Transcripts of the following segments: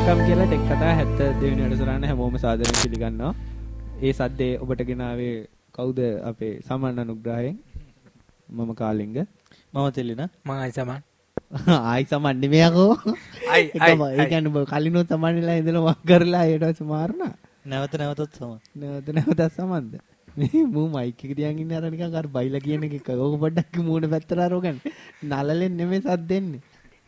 Welcome කියලා tech කතා 72 වෙනි වැඩසටහන හැමෝම සාදරයෙන් පිළිගන්නවා. ඒ සද්දේ ඔබට ගෙනාවේ කවුද? අපේ සමන් අනුග්‍රහයෙන්. මම කාලිංග. මම තෙලින. මම ආයි සමන්. ආයි සමන් නෙමෙයි අකෝ. ඒ කියන්නේ කලිනොත් සමන්ලා ඉඳලා වක් කරලා ඊට පස්සේ මාරනා. නැවතත් සමන්. නැවතත් සමන්ද? මේ මූ මයික් එක තියන් ඉන්නේ අර නිකන් අර බයිලා කියන එක ඕක පොඩ්ඩක් මූණ පැත්තට අරගෙන නලලෙන් නෙමෙයි සද්ද දෙන්නේ.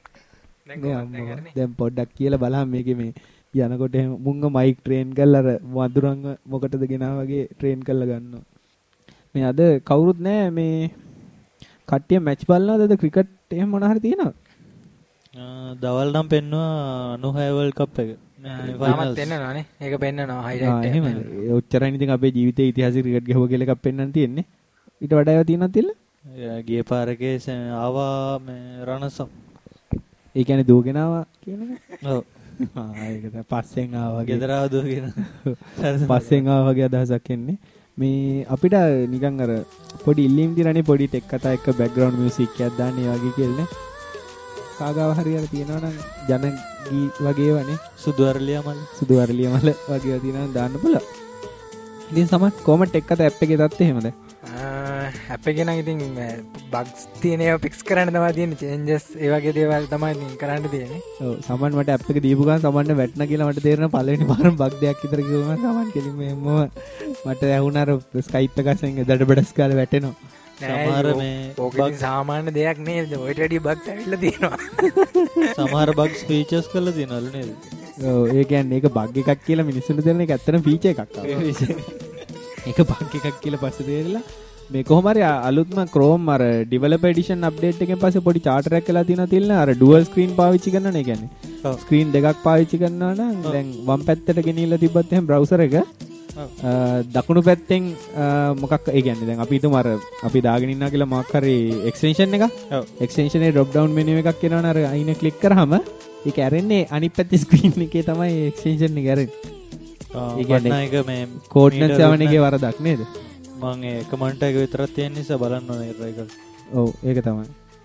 දැන් පොඩ්ඩක් කියලා බලන්න මේකේ මේ යනකොට මුංග මයික් ට්‍රේන් කරලා අර වඳුරංග මොකටද ගෙනා වගේ ට්‍රේන් කරලා ගන්නවා. මේ අද කවුරුත් නැහැ මේ කට්ටිය මැච් බලනවද? අද ක්‍රිකට් එහෙම මොන හරි තියෙනවද? දවල් නම් පෙන්නවා 96 වර්ල්ඩ් කප් එක. තාමත් පෙන්නනවානේ. ඒක පෙන්නනවා හයිලයිට් එක. එහෙමද? ඔච්චරයි ඉතින් අපේ ජීවිතයේ ඉතිහාසයේ ක්‍රිකට් ගහුව කියලා එකක් පෙන්වන්න තියෙන්නේ. ඊට වඩා ඒවා තියෙනවද තිල්ල? ගිය පාරකේ ආවා මේ රණසම්. ඒ කියන්නේ දුවගෙන ආවා කියන එක? ඔව්. ඒක තමයි පස්සෙන් ආවා වගේ. ගෙදර ආව දුවගෙන. පස්සෙන් ආවා වගේ අදහසක් එන්නේ. මේ අපිට නිකන් අර පොඩි ඉල්ලීම් දිනනේ පොඩි ටෙක් කතා එක්ක බෑග්ග්‍රවුන්ඩ් මියුසික් එකක් දාන්න ඒ වගේ කියලා නේ. කාගාව හරියට තියෙනවා නම් ජන ගී වගේ වනේ සුදු අරලිය මල වගේ තියෙනවා දාන්න පුළුවන්. ඉතින් සමහර කොමන්ට් එක කතා ඇප් එකේ තත්ත්වය එහෙමද? ඇප් එකේ නම් ඉතින් බග්ස් තියෙන ඒවා ෆික්ස් කරන්න තමයි තියෙන්නේ. චේන්ජස් ඒ වගේ දේවල් තමයි ඉතින් කරන්න තියෙන්නේ. ඔව් සමහර මට ඇප් එක දීපු ගමන් සමහරට වැටුණා කියලා මට තේරෙන පළවෙනි පාරම බග් දෙයක් විතර කිව්වම සමහර කෙලින්ම මට ඇහුණා අර ස්කයිප් එක අස්සෙන් දඩ බඩස් කාලේ වැටෙනවා. සමහර මේ ඕක සාමාන්‍ය දෙයක් නේද? ඔය ටෙඩි බග්ස් ඇවිල්ලා තියෙනවා. සමහර බග්ස් ෆීචර්ස් කරලා තියෙනවලු නේද? ඔව් ඒ කියන්නේ ඒක බග් එකක් කියලා මිනිස්සුන්ට තේරෙන එක ඇත්තටම ෆීචර් එකක් ආවා. ඒක බග් එකක් කියලා පස්සේ තේරිලා මේ කොහොම හරි අලුත්ම Chrome අර developer edition update එකෙන් පස්සේ පොඩි charter එකක් කියලා තියෙනවා තියලා අර dual screen පාවිච්චි කරනවා නේ කියන්නේ. screen දෙකක් පාවිච්චි කරනවා නම් දැන් වම් පැත්තට ගෙනියලා තිබ්බත් එහෙනම් browser එක දකුණු පැත්තෙන් මොකක් ඒ කියන්නේ දැන් අපි හිතමු අර අපි දාගෙන ඉන්නවා කියලා මොකක් හරි extension එකක්. extension එකේ drop down menu එකක් එනවනේ අර අයින click කරාම ඒක ඇරෙන්නේ අනිත් පැත්තේ screen එකේ තමයි extension එක ඇරෙන්නේ. ඒ කියන්නේ ඒක මේ coordinates 7 එකේ වරදක් නේද? මම ඒ කමෙන්ට් එක විතරක් තියෙන නිසා බලන්න ඕනේ try කරලා. ඔව් ඒක තමයි.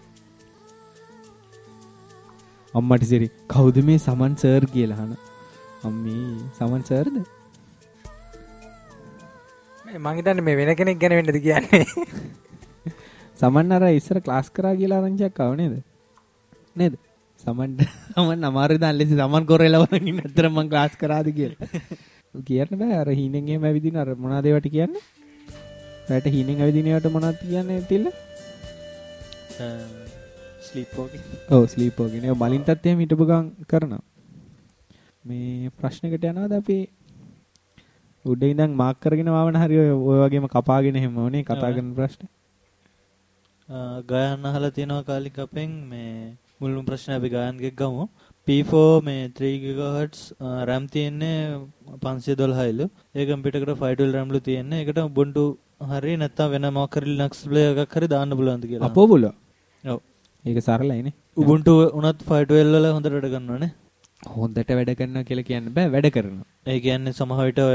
අම්මට සිරි කවුද මේ සමන් සර් කියලා අහන. අම්මී සමන් සර්ද? මම හිතන්නේ මේ වෙන කෙනෙක් ගැන වෙන්නද කියන්නේ. සමන් අර ඉස්සර ක්ලාස් කරා කියලා ආරංචියක් ආව නේද? නේද? සමන් අමාරු දාන්න ලෙස සමන් කොරේලා වරන් ඉන්න අතර මම ක්ලාස් කරාද කියලා. කියන්න බෑ අර හීනෙන් එහෙම ඇවිදින අර මොනවද ඒවට කියන්නේ? රැට හීනෙන් ඇවිදින ඒවට මොනවද කියන්නේ තිල්ල? Sleep walking. ඔව් ස්ලීප් වෝකින්. ඒ මලින්ටත් එහෙම හිටපු ගමන් කරනවා. මේ ප්‍රශ්නකට යනවාද අපි උඩින් ඉඳන් මාක් කරගෙන ආවන හරි ඔය වගේම කපාගෙන එහෙම ඕනේ කතා කරන ප්‍රශ්න. ගායන් අහලා තියෙනවා කාලික අපෙන් මේ මුල්ම ප්‍රශ්න අපි ගායන්ගෙක් ගමු. P4 මේ 3 GHz RAM තියෙන්නේ 512ලු. ඒ කම්පියුටර් එකට 512 RAM ලු තියෙන්නේ. ඒකට Ubuntu හරි නැත්නම් වෙන මොකක් හරි Linux player එකක් හරි දාන්න පුළුවන්ද කියලා. අපෝ පුළුවන්. ඔව්. ඒක සරලයිනේ. Ubuntu උනත් 512 වල හොඳට වැඩ කරනවානේ. හොඳට වැඩ කරනවා කියලා කියන්න බෑ වැඩ කරනවා. ඒ කියන්නේ සමහර විට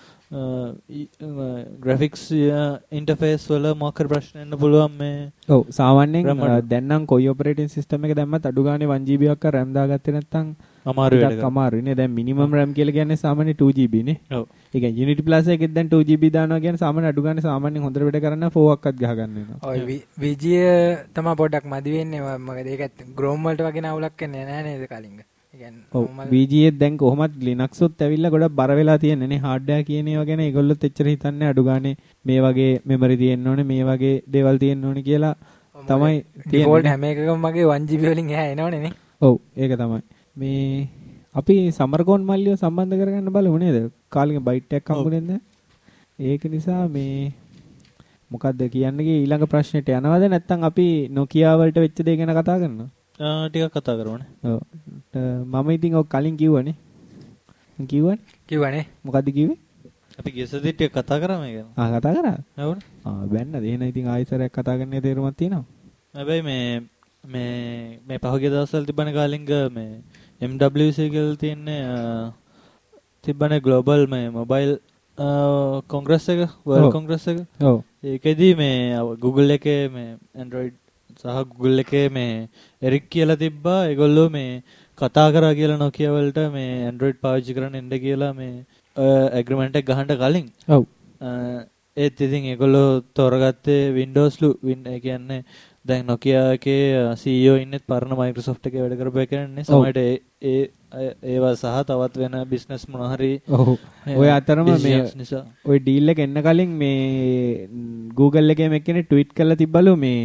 graphics interface වල මොකක් හරි ප්‍රශ්න එන්න පුළුවන් මේ. ඔව් සාමාන්‍යයෙන් දැන් නම් කොයි operating system එක දැම්මත් අඩු ගානේ 1GB එකක් RAM දාගත්තේ නැත්නම් අමාරුයි නේ. දැන් minimum RAM කියලා කියන්නේ සාමාන්‍ය 2GB නේ. ඔව්. ඒ කියන්නේ Unity Plus එකෙත් දැන් 2GB දානවා කියන්නේ සාමාන්‍ය අඩු ගානේ සාමාන්‍යයෙන් හොඳට වැඩ කරන්න 4 එකක්වත් ගහ ගන්න වෙනවා. ඔය VGA තමයි පොඩ්ඩක් මදි වෙන්නේ. මොකද ඒකත් Chrome වලට වගේ නවුලක් එන්නේ නැහැ නේද කලින්ග. ඔව් VGA දැන් කොහොමත් Linux උත් ඇවිල්ලා ගොඩක් බර වෙලා තියෙන්නේ නේ. hardware කියන ඒවා ගැන ඒගොල්ලොත් එච්චර හිතන්නේ අඩු ගානේ මේ වගේ memory තියෙන්න ඕනේ මේ වගේ දේවල් තියෙන්න ඕනේ කියලා තමයි default හැම එකකම මගේ 1GB වලින් එහා එනවනේ නේ. ඔව් ඒක තමයි. මේ අපි සමරකෝන් මල්ලිය සම්බන්ධ කරගන්න බලමු නේද? කාලෙක බයිට් එකක් හම්බුනේ නැද්ද? ඒක නිසා මේ මොකද්ද කියන්නේ ඊළඟ ප්‍රශ්නෙට යනවද නැත්නම් අපි Nokia වලට වෙච්ච දේ ගැන කතා කරනවා? ටිකක් කතා කරමුනේ. ඔව්. මම ඉතින් ඔය කලින් කිව්වනේ. කිව්වනේ. මොකද්ද කිව්වේ? අපි ගියසදී ටික කතා කරා මේක. කතා කරා? ඔව්. බැන්නද? එහෙනම් ඉතින් ආයෙසරයක් කතා කරන්න තේරුමක් තියෙනවා. හැබැයි මේ පහුගිය දවස්වල තිබ්බනේ කාලින්ග මේ MWC කියලා තියෙන්නේ තිබ්බනේ ග්ලෝබල් මේ මොබයිල් කොංග්‍රස් එක වර්ල්ඩ් කොංග්‍රස් එක. ඔව්. ඒකෙදී මේ Google එකේ මේ Android සහ Google එකේ මේ එරික් කියලා තිබ්බා. ඒගොල්ලෝ මේ කතා කරා කියලා Nokia වලට මේ Android පාවිච්චි කරන්න එන්න කියලා මේ ඇග්‍රීමන්ට් එක ගහන්න කලින්. ඔව්. ඒත් ඉතින් ඒගොල්ලෝ තෝරගත්තේ Windowsලු. ඒ කියන්නේ දැන් Nokia එකේ CEO ඉන්නෙත් පරණ Microsoft එකේ වැඩ කරපු එකනේ. සමහරට ඒවා සහ තවත් වෙන බිස්නස් මොනවා හරි. ඔව්. ඔය අතරම මේ ඔය ඩීල් එක එන්න කලින් මේ Google එකේ මෙක්කෙනේ ට්වීට් කරලා තිබ්බලු මේ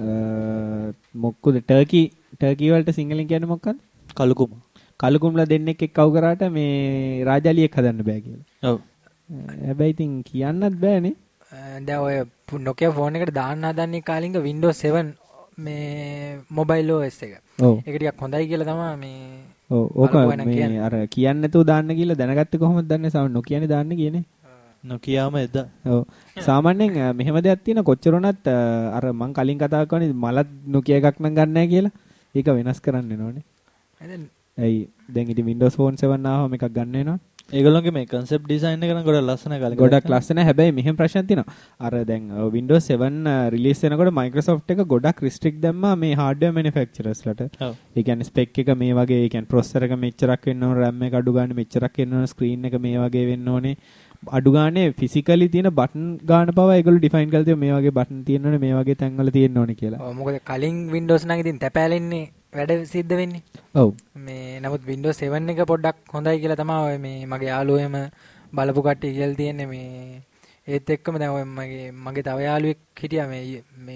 මොකද ටර්කි වලට සිංහලෙන් කියන්නේ මොකක්ද? කලුකුම්ලා දෙන්නෙක් එක්කව කරාට මේ රාජාලියෙක් හදන්න බෑ කියලා. ඔව්. හැබැයි ඉතින් කියන්නත් බෑනේ. දැන් ඔය Nokia phone එකට දාන්න හදන්නේ කාලින්ග Windows 7 මේ mobile OS එක. ඔව්. ඒක ටිකක් හොඳයි කියලා තමයි මේ ඔව් ඕක මේ අර කියන්නේ නැතුව දාන්න කියලා දැනගත්තේ කොහොමද දන්නේ? Nokiaනේ දාන්න කියන්නේ. Nokiaම එදා. ඔව්. සාමාන්‍යයෙන් මෙහෙම දෙයක් තියෙන කොච්චර වුණත් අර මං කලින් කතා කරන්නේ මලත් Nokia එකක් නම් ගන්න නැහැ කියලා. ඒක වෙනස් කරන්න වෙනවනේ. ඇයි දැන් ඉතින් Windows Phone 7 ආවම එකක් ගන්න වෙනවා. ඒගොල්ලෝගේ මේ concept design එක නම් ගොඩක් ලස්සනයි කලින්. ගොඩක් ලස්සනයි. හැබැයි මෙහෙම ප්‍රශ්නයක් තියෙනවා. අර දැන් Windows 7 release වෙනකොට Microsoft එක ගොඩක් restrict දැම්මා මේ hardware manufacturers ලට. ඔව්. ඒ කියන්නේ spec එක මේ වගේ, ඒ කියන්නේ processor එක මෙච්චරක් වෙන්න ඕන, RAM එක අඩු ගන්න මෙච්චරක් වෙන්න ඕන, screen එක මේ වගේ වෙන්න ඕනේ. අඩු ගානේ physically තියෙන button ගාන පවා ඒගොල්ලෝ define කරලා තියෙනවා මේ වගේ button තියෙන්න ඕනේ, මේ වගේ තැන්වල තියෙන්න ඕනේ කියලා. ඔව් මොකද කලින් Windows නම් ඉතින් තැපෑලෙන්නේ වැඩ සිද්ධ වෙන්නේ. ඔව්. මේ නමුත් Windows 7 එක පොඩ්ඩක් හොඳයි කියලා තමයි මේ මගේ යාළුවෙම බලපු කට්ටිය කියලා තියෙන්නේ මේ ඒත් එක්කම දැන් ඔය මගේ තව යාළුවෙක් හිටියා මේ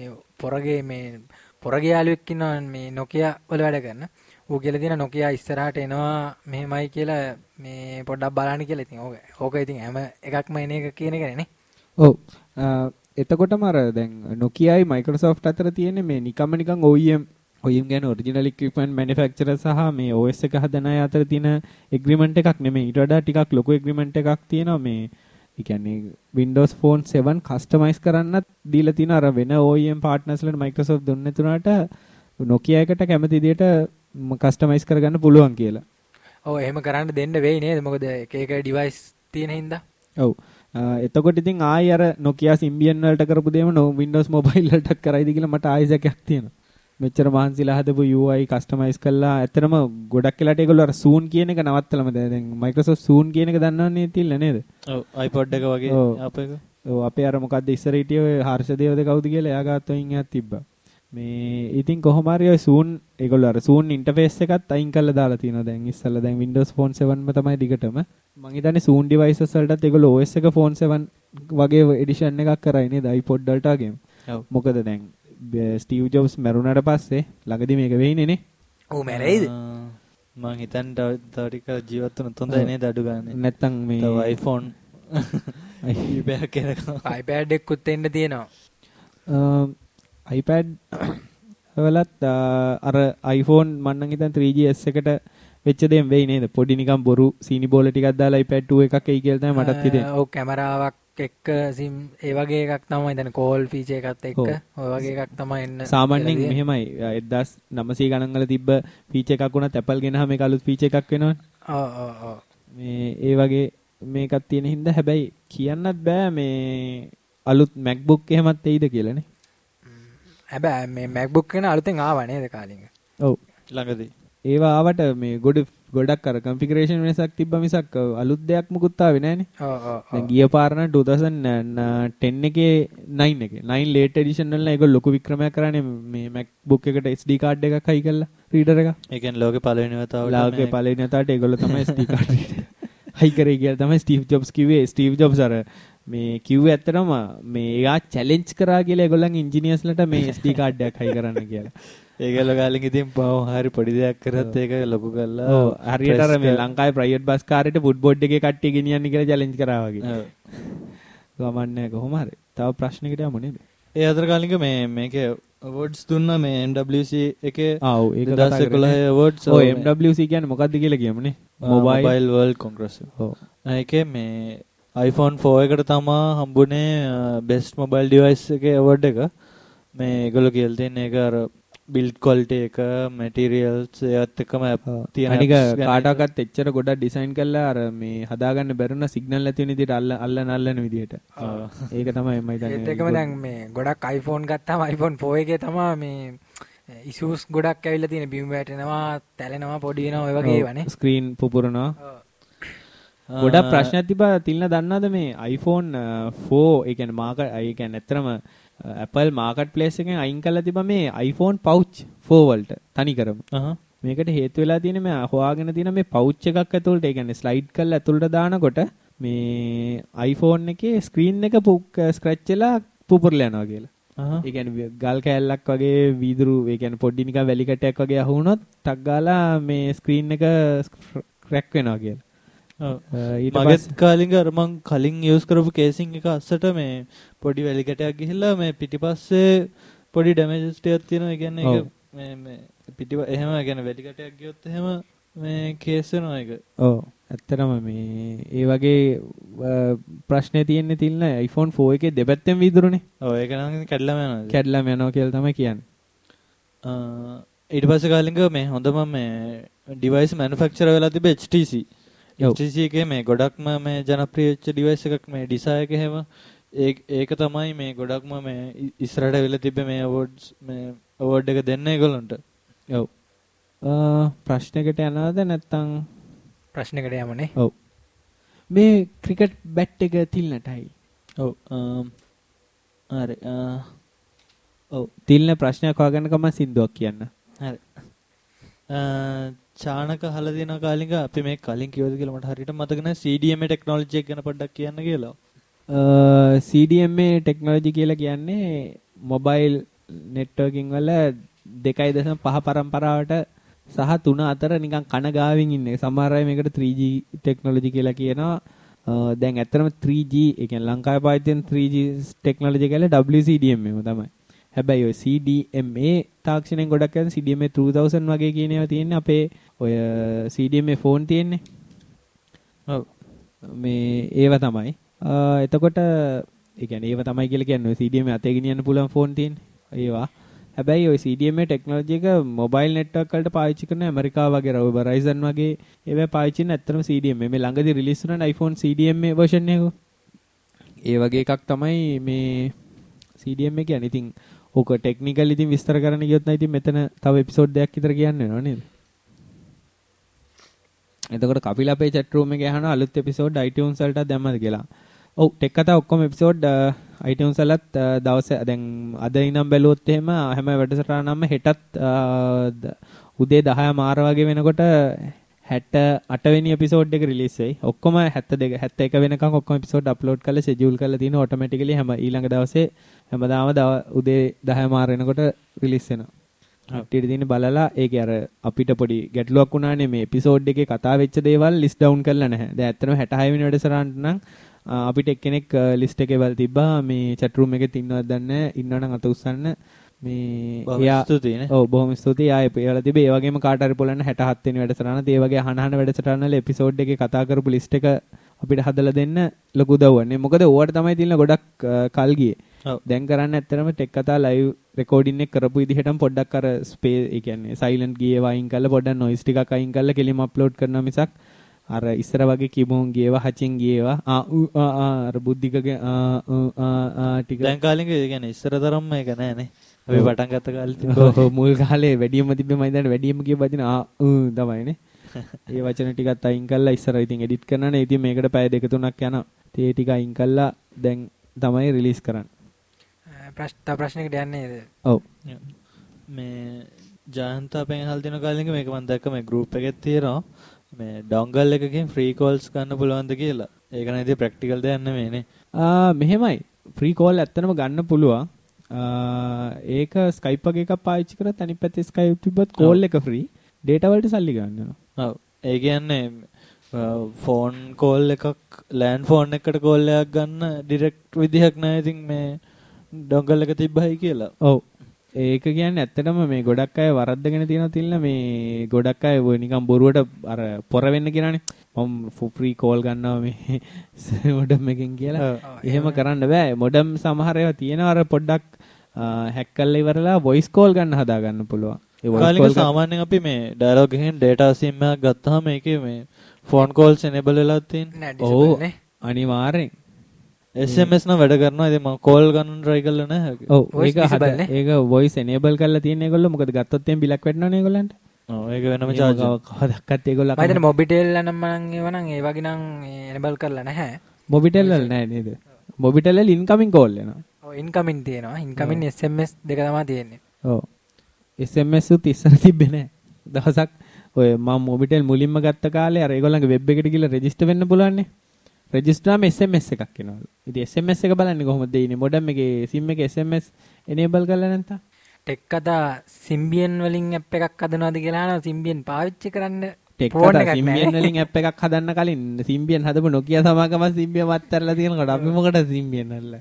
පොරගේ යාළුවෙක් ඉන්නවා මේ Nokia වල වැඩ කරන. ඌ කියලා තියෙන Nokia ඉස්සරහට එනවා මෙහෙමයි කියලා මේ පොඩ්ඩක් බලන්න කියලා. ඉතින් ඕක ඉතින් හැම එකක්ම එන එක කියන එකනේ නේ. ඔව්. එතකොටම අර දැන් Nokiaයි Microsoft අතර තියෙන්නේ මේ නිකන් OEM කියන්නේ ඔරිජිනල් equipment manufacturer සහ මේ OS එක හදන අය අතර තියෙන agreement එකක් නෙමෙයි. ඊට වඩා ටිකක් ලොකු agreement එකක් තියෙනවා මේ. ඒ කියන්නේ Windows Phone 7 customize කරන්නත් දීලා තියෙන අර වෙන OEM partners වලට Microsoft දුන්නේ තුනට Nokia එකට කැමති විදියට customize කරගන්න පුළුවන් කියලා. ඔව් එහෙම කරන්න දෙන්න වෙයි නේද? මොකද එක එක device තියෙන හින්දා. ඔව්. එතකොට ඉතින් ආයි අර Nokia Symbian වලට කරපු දේම Windows Mobile වලටත් කරයිද කියලා මට ආයෙ සැකයක් තියෙනවා. මෙච්චර මහන්සිලා හදපු UI customize කළා. ඇත්තටම ගොඩක් වෙලාට ඒගොල්ලෝ අර soon කියන එක නවත්තලම දැන් Microsoft soon කියන එක දන්නවන්නේ තිල්ල නේද? ඔව් iPod එක වගේ අපේක. ඔව් අපේ අර මොකද්ද ඉස්සර හිටියේ ඔය හර්ෂදේවද කවුද කියලා එයා ගාත් ඔයින් එහාට තිබ්බා. මේ ඉතින් කොහොම හරි ඔය soon ඒගොල්ලෝ අර soon interface එකත් අයින් කරලා දාලා තියෙනවා දැන් ඉස්සෙල්ලා දැන් Windows Phone 7ම තමයි දිගටම. මං හිතන්නේ soon devices වලටත් ඒගොල්ලෝ OS එක Phone 7 වගේ edition එකක් කරයි නේද iPod වලට වගේම. ඔව්. මොකද දැන් Steve Jobs මැරුණාට පස්සේ ළඟදී මේක වෙයිනේ නේ. ඔව් මැරෙයිද? මං හිතන්නේ තව ටික ජීවත් වෙනත් හොඳයි නේද අඩු ගන්න. නැත්තම් මේ තව iPhone iPad එකකුත් එන්න තියෙනවා. iPad වලත් අර iPhone මම නම් හිතන්නේ 3GS එකට වෙච්ච දෙයක් වෙයි නේද? පොඩි නිකන් බොරු සීනි බෝල ටිකක් දාලා iPad 2 එකක් එයි කියලා තමයි මටත් හිතෙන්නේ. ඔව් කැමරාවක් එක්ක SIM ඒ වගේ එකක් තමයි දැන් කෝල් ෆීචර් එකත් එක්ක ඔය වගේ එකක් තමයි එන්න. සාමාන්‍යයෙන් මෙහෙමයි 1900 ගණන් වල තිබ්බ ෆීචර් එකක් වුණත් Apple ගෙනහම මේක අලුත් ෆීචර් එකක් වෙනවනේ. ඔව්. මේ ඒ වගේ මේකක් තියෙන හින්දා හැබැයි කියන්නත් බෑ මේ අලුත් MacBook එහෙමත් එයිද කියලානේ. හැබැයි මේ MacBook එක අලුතෙන් ආවා නේද කාලින්ග? ඔව් ළඟදී. ඒවා ආවට මේ ගොඩක් අර configuration වෙනසක් තිබ්බා මිසක් අලුත් දෙයක් මුකුත් ආවේ නැහනේ. ඔව්. දැන් ගිය පාර නම් 2010 එකේ 9 එකේ 9 late edition වල ඒගොල්ලෝ ලොකු වික්‍රමයක් කරානේ මේ MacBook එකට SD card එකක් හයි කරලා reader එක. ඒ කියන්නේ ලෝකේ පළවෙනි වතාවට ලෝකේ පළවෙනි වතාවට ඒගොල්ලෝ තමයි SD card හයි කරේ කියලා තමයි Steve Jobs කිව්වේ. Steve Jobs අර මේ කිව්වේ ඇත්තටම මේ එයා challenge කරා කියලා ඒගොල්ලන්ගේ engineers ලට මේ SD card එකක් හයි කරන්න කියලා. ඒගොල්ලෝ ගාලින් ඉතින් හරි පොඩි දෙයක් කරත් ඒක ලොකු කරලා ඔව් හරියට අර මේ ලංකාවේ ප්‍රයිවට් බස් කාරේට ෆුට්බෝඩ් එකේ කට්ටිය ගෙනියන්න කියලා challenge කරා වගේ. ඔව්. ගමන්නේ කොහොම හරි. තව ප්‍රශ්නයකට යමු නේද? ඒ අතර කාලින්ක මේකේ awards දුන්නා මේ MWC එකේ. ඔව් ඒක කතා කරලා 2011 awards. ඔව් MWC කියන්නේ මොකක්ද කියලා කියමුනේ. Mobile World Congress. ඔව්. ඒකේ මේ iPhone 4 එකට තමයි හම්බුනේ best mobile device එකේ award එක. මේ ඒගොල්ලෝ කියලා තියෙන එක අර build quality එක materials ඒවත් එක්කම තියෙන අනික කාටවත් එච්චර ගොඩක් ඩිසයින් කරලා අර මේ හදාගන්න බැරුණ සිග්නල් නැති වෙන විදිහට අල්ලන විදිහට. ඒක තමයි මම හිතන්නේ. ඒත් එකම දැන් මේ ගොඩක් iPhone ගත්තාම iPhone 4 එකේ තමයි මේ ඉෂුස් ගොඩක් ඇවිල්ලා තියෙන බිම් වැටෙනවා තැලෙනවා පොඩි වෙනවා ඔය වගේ ඒවානේ ස්ක්‍රීන් පුපුරනවා ගොඩක් ප්‍රශ්නයක් තිබා තිල්න දන්නවද මේ iPhone 4 ඒ කියන්නේ මාකට් ඒ කියන්නේ ඇත්තටම Apple මාකට් ප්ලේස් එකෙන් අයින් කරලා තිබා මේ iPhone pouch 4 වලට තනිකරම මේකට හේතු වෙලා තියෙන්නේ මේ හොයාගෙන තියෙන මේ pouch එකක් ඇතුළට ඒ කියන්නේ ස්ලයිඩ් කරලා ඇතුළට දානකොට මේ iPhone එකේ ස්ක්‍රීන් එක ස්ක්‍රැච් වෙලා පුපුරලා යනවා කියලා. ඒ කියන්නේ ගල් කෑල්ලක් වගේ වීදුරු ඒ කියන්නේ පොඩි නිකන් වැලි කැටයක් වගේ අහු වුණොත් ටක් ගාලා මේ ස්ක්‍රීන් එක ක්‍රැක් වෙනවා කියලා. මගෙත් කාලින්ග අර මං කලින් යූස් කරපු කේසින් එක අස්සට මේ පොඩි වැලි කැටයක් ගිහිල්ලා මේ පිටිපස්සේ පොඩි ඩැමේජස් ටිකක් තියෙනවා. ඒ කියන්නේ ඒක මේ එහෙම කියන්නේ වැලි කැටයක් ගියොත් එහෙම මේ කේස් වෙනවා ඒක. ඔව්. ඇත්තටම මේ ඒ වගේ ප්‍රශ්නේ තියෙන්නේ තිල්න iPhone 4 එකේ දෙපැත්තෙන් වීදුරුනේ. ඔව් ඒක නම් කැඩලාම යනවා. කැඩලාම යනවා කියලා තමයි කියන්නේ. ඊට පස්සේ කාලින්ග මේ හොඳම මේ device manufacturer වෙලා තිබෙ HTC. HTC එකේ මේ ගොඩක්ම මේ ජනප්‍රිය වෙච්ච device එකක් මේ Desire එක හැම ඒක තමයි මේ ගොඩක්ම මේ ඉස්සරහට වෙලා තිබ්බේ මේ awards මේ award එක දෙන්න ඒගොල්ලන්ට. ඔව්. ප්‍රශ්නයකට යනවද නැත්නම් ප්‍රශ්නයකට යමුනේ. ඔව්. මේ ක්‍රිකට් බැට් එක තිල්නටයි. ඔව්. හරි. ඔව්. තිල්න ප්‍රශ්නයක් හොයාගන්න කම සින්දුවක් කියන්න. හරි. චානක අහලා තියෙන කාලින්ග අපි මේ කලින් කිව්වද කියලා මට හරියට මතක නැහැ. CDMA ටෙක්නොලොජි එක ගැන පොඩ්ඩක් කියන්න කියලා. CDMA ටෙක්නොලොජි කියලා කියන්නේ මොබයිල් නෙට්වර්කින් වල 2.5 පරම්පරාවට සහ 3 අතර නිකන් කන ගාවින් ඉන්නේ. සමහර අය මේකට 3G ටෙක්නොලොජි කියලා කියනවා. දැන් ඇත්තටම 3G ඒ කියන්නේ ලංකාවේ පාවිච්චි කරන 3G ටෙක්නොලොජි කියලා WCDMA තමයි. හැබැයි ඔය CDMA තාක්ෂණයෙන් ගොඩක් යන CDMA 3000 වගේ කියන ඒවා තියෙන්නේ අපේ ඔය CDMA ෆෝන් තියෙන්නේ. ඔව්. මේ ඒවා තමයි. එතකොට ඒ කියන්නේ ඒවා තමයි කියලා කියන්නේ ඔය CDMA අතේ ගෙනියන්න පුළුවන් ෆෝන් තියෙන්නේ. ඒවා. හැබැයි ওই CDMA ටෙක්නොලොජි එක මොබයිල් නෙට්වර්ක් වලට පාවිච්චි කරන ඇමරිකාව වගේ Verizon වගේ ඒවා පාවිච්චි කරන ඇත්තටම CDMA මේ ළඟදී රිලීස් වුණා iPhone CDMA version එක. ඒ වගේ එකක් තමයි මේ CDMA කියන්නේ. ඉතින් ඕක ටෙක්නිකල් ඉතින් විස්තර කරන්න ගියොත් නම් ඉතින් මෙතන තව එපිසෝඩ් දෙකක් විතර කියන්න වෙනවා නේද? එතකොට කපිල අපේ chat room එකේ අහන අලුත් එපිසෝඩ් iTunes වලට දැම්මද කියලා. ඔව් ටෙක් කතා ඔක්කොම එපිසෝඩ් iTunes වලත් දවස් දැන් අද ඉනම් බැලුවොත් එහෙම හැම වැඩසටහනක්ම හෙටත් උදේ 10 මාර වගේ වෙනකොට 68 වෙනි එපිසෝඩ් එක රිලීස් වෙයි. ඔක්කොම 72 71 වෙනකන් ඔක්කොම එපිසෝඩ් අප්ලෝඩ් කරලා ෂෙඩියුල් කරලා තියෙනවා ඔටෝමැටිකලි හැම ඊළඟ දවසේ හැමදාම උදේ 10 මාර වෙනකොට රිලීස් වෙනවා. අපිට තියෙන බලලා ඒකේ අර අපිට පොඩි ගැටලුවක් වුණානේ මේ එපිසෝඩ් එකේ කතා වෙච්ච දේවල් ලිස්ට් ඩවුන් කරලා නැහැ. දැන් ඇත්තටම 66 වෙනි වැඩසටහනට නම් අපිට එක්කෙනෙක් ලිස්ට් එකේ වල තිබ්බා මේ chat room එකේ ඉන්නවද දන්නේ ඉන්නවනම් අත උස්සන්න මේ එයා ස්තුතියිනේ. ඔව් බොහොම ස්තුතියි. ආයේ ඒවල තිබේ. ඒ වගේම කාට හරි බලන්න 67 වෙනි වැඩසටහනත් ඒ වගේ අහන වැඩසටහන වල එපිසෝඩ් එකේ කතා කරපු ලිස්ට් එක අපිට හදලා දෙන්න ලොකු උදව්වන්නේ. මොකද ඕවට තමයි තියෙන ගොඩක් කල් ගියේ. දැන් කරන්න ඇත්තටම ටෙක් කතා ලයිව් රෙකෝඩින් එක කරපු විදිහටම පොඩ්ඩක් අර ස්පේස් ඒ කියන්නේ සයිලන්ට් ගියේ වයින් කරලා පොඩ්ඩක් නොයිස් ටිකක් අයින් කරලා කෙලිම අප්ලෝඩ් කරනවා මිසක් අර ඉස්සර වගේ කිබෝන් ගියේවා හචින් ගියේවා අර බුද්ධිකගේ ටික දැන් කාලෙක ඒ කියන්නේ ඉස්සර තරම්ම ඒක නෑනේ. අපි පටන් ගත්ත කාලේ තිබ්බා. මුල් කාලේ වැඩියම තිබ්බේ මම දැන් වැඩියම කිය වදින තමයිනේ. ඒ වචන ටිකත් අයින් කරලා ඉස්සර ඉතින් එඩිට් කරනනේ. ඉතින් මේකට පැය 2-3ක් යනවා. ඒ ටික අයින් කරලා දැන් තමයි රිලීස් කරන්නේ. ප්‍රශ්නයකට යන්නේ නේද? ඔව්. මේ ජයන්ත අපෙන් අහලා දෙන කාලෙක මේක මම දැක්ක මේ ගෲප් එකේ තියෙනවා. මේ ඩොන්ගල් එකකින් ෆ්‍රී කෝල්ස් ගන්න පුළුවන්ද කියලා. ඒක නම් ඉතින් ප්‍රැක්ටිකල් දෙයක් නෙමෙයිනේ. මෙහෙමයි. ෆ්‍රී කෝල් ඇත්තටම ගන්න පුළුවන්. ඒක Skype වගේ එකක් පාවිච්චි කරත් අනිත් පැත්තේ Skype තිබ්බත් කෝල් එක ෆ්‍රී. data වලට සල්ලි ගන්න වෙනවා. ඔව්. ඒ කියන්නේ ෆෝන් කෝල් එකක් ලෑන්ඩ් ෆෝන් එකකට කෝල් එකක් ගන්න ඩිරෙක්ට් විදිහක් නැහැ. ඉතින් මේ ඩොන්ගල් එක තිබ්බයි කියලා. ඔව්. ඒක කියන්නේ ඇත්තටම මේ ගොඩක් අය වරද්දගෙන තියෙනවා තිල්න මේ ගොඩක් අය ඔය නිකන් බොරුවට අර පොර වෙන්න කියනනේ මම ෆ්‍රී කෝල් ගන්නවා මේ මොඩම් එකෙන් කියලා. එහෙම කරන්න බෑ. මොඩම් සමහර ඒවා තියෙනවා අර පොඩ්ඩක් හැක් කරලා ඉවරලා වොයිස් කෝල් ගන්න හදා ගන්න පුළුවන්. ඒ වොයිස් කෝල් සාමාන්‍යයෙන් අපි මේ ඩයලොග් එකෙන් data sim එකක් ගත්තාම ඒකේ මේ ෆෝන් කෝල්ස් enable වෙලා තියෙන්නේ. ඔව් අනිවාර්යෙන්. SMS නම් වැඩ කරනවා. ඉතින් මම කෝල් ගන්න try කරලා නැහැ. ඔව් ඒක voice enable කරලා තියෙන ඒගොල්ලෝ මොකද ගත්තොත් එම් බිලක් වැටෙනවනේ ඒගොල්ලන්ට. ඔව් ඒක වෙනම charge. කවදාවත් ඒගොල්ලෝ මම හිතන්නේ මොබිටෙල් නම් මම ඒවනම් ඒ වගේ නම් enable කරලා නැහැ. මොබිටෙල් වල නැහැ නේද? මොබිටෙල් වල incoming call එනවා. ඔව් incoming තියෙනවා. incoming SMS දෙක තමයි තියෙන්නේ. ඔව්. SMS උත් ඉස්සර තිබ්බේ නැහැ. දවසක් ඔය මම මොබිටෙල් මුලින්ම ගත්ත කාලේ අර ඒගොල්ලන්ගේ වෙබ් එකට ගිහලා රෙජිස්ටර් වෙන්න පුළුවන් නේ. රෙජිස්ටර් නම් SMS එකක් එනවලු. ඉතින් SMS එක බලන්නේ කොහොමද දෙන්නේ? මොඩම් එකේ SIM එකේ SMS enable කරලා නැත්නම් ටෙක් කතා Symbian වලින් app එකක් හදනවාද කියලා අහනවා. Symbian පාවිච්චි කරන්න ටෙක් කතා Symbian වලින් app එකක් හදන්න කලින් Symbian හදපු Nokia සමාගම Symbian මත්තරලා තියෙනකොට අපි මොකටද Symbian අල්ල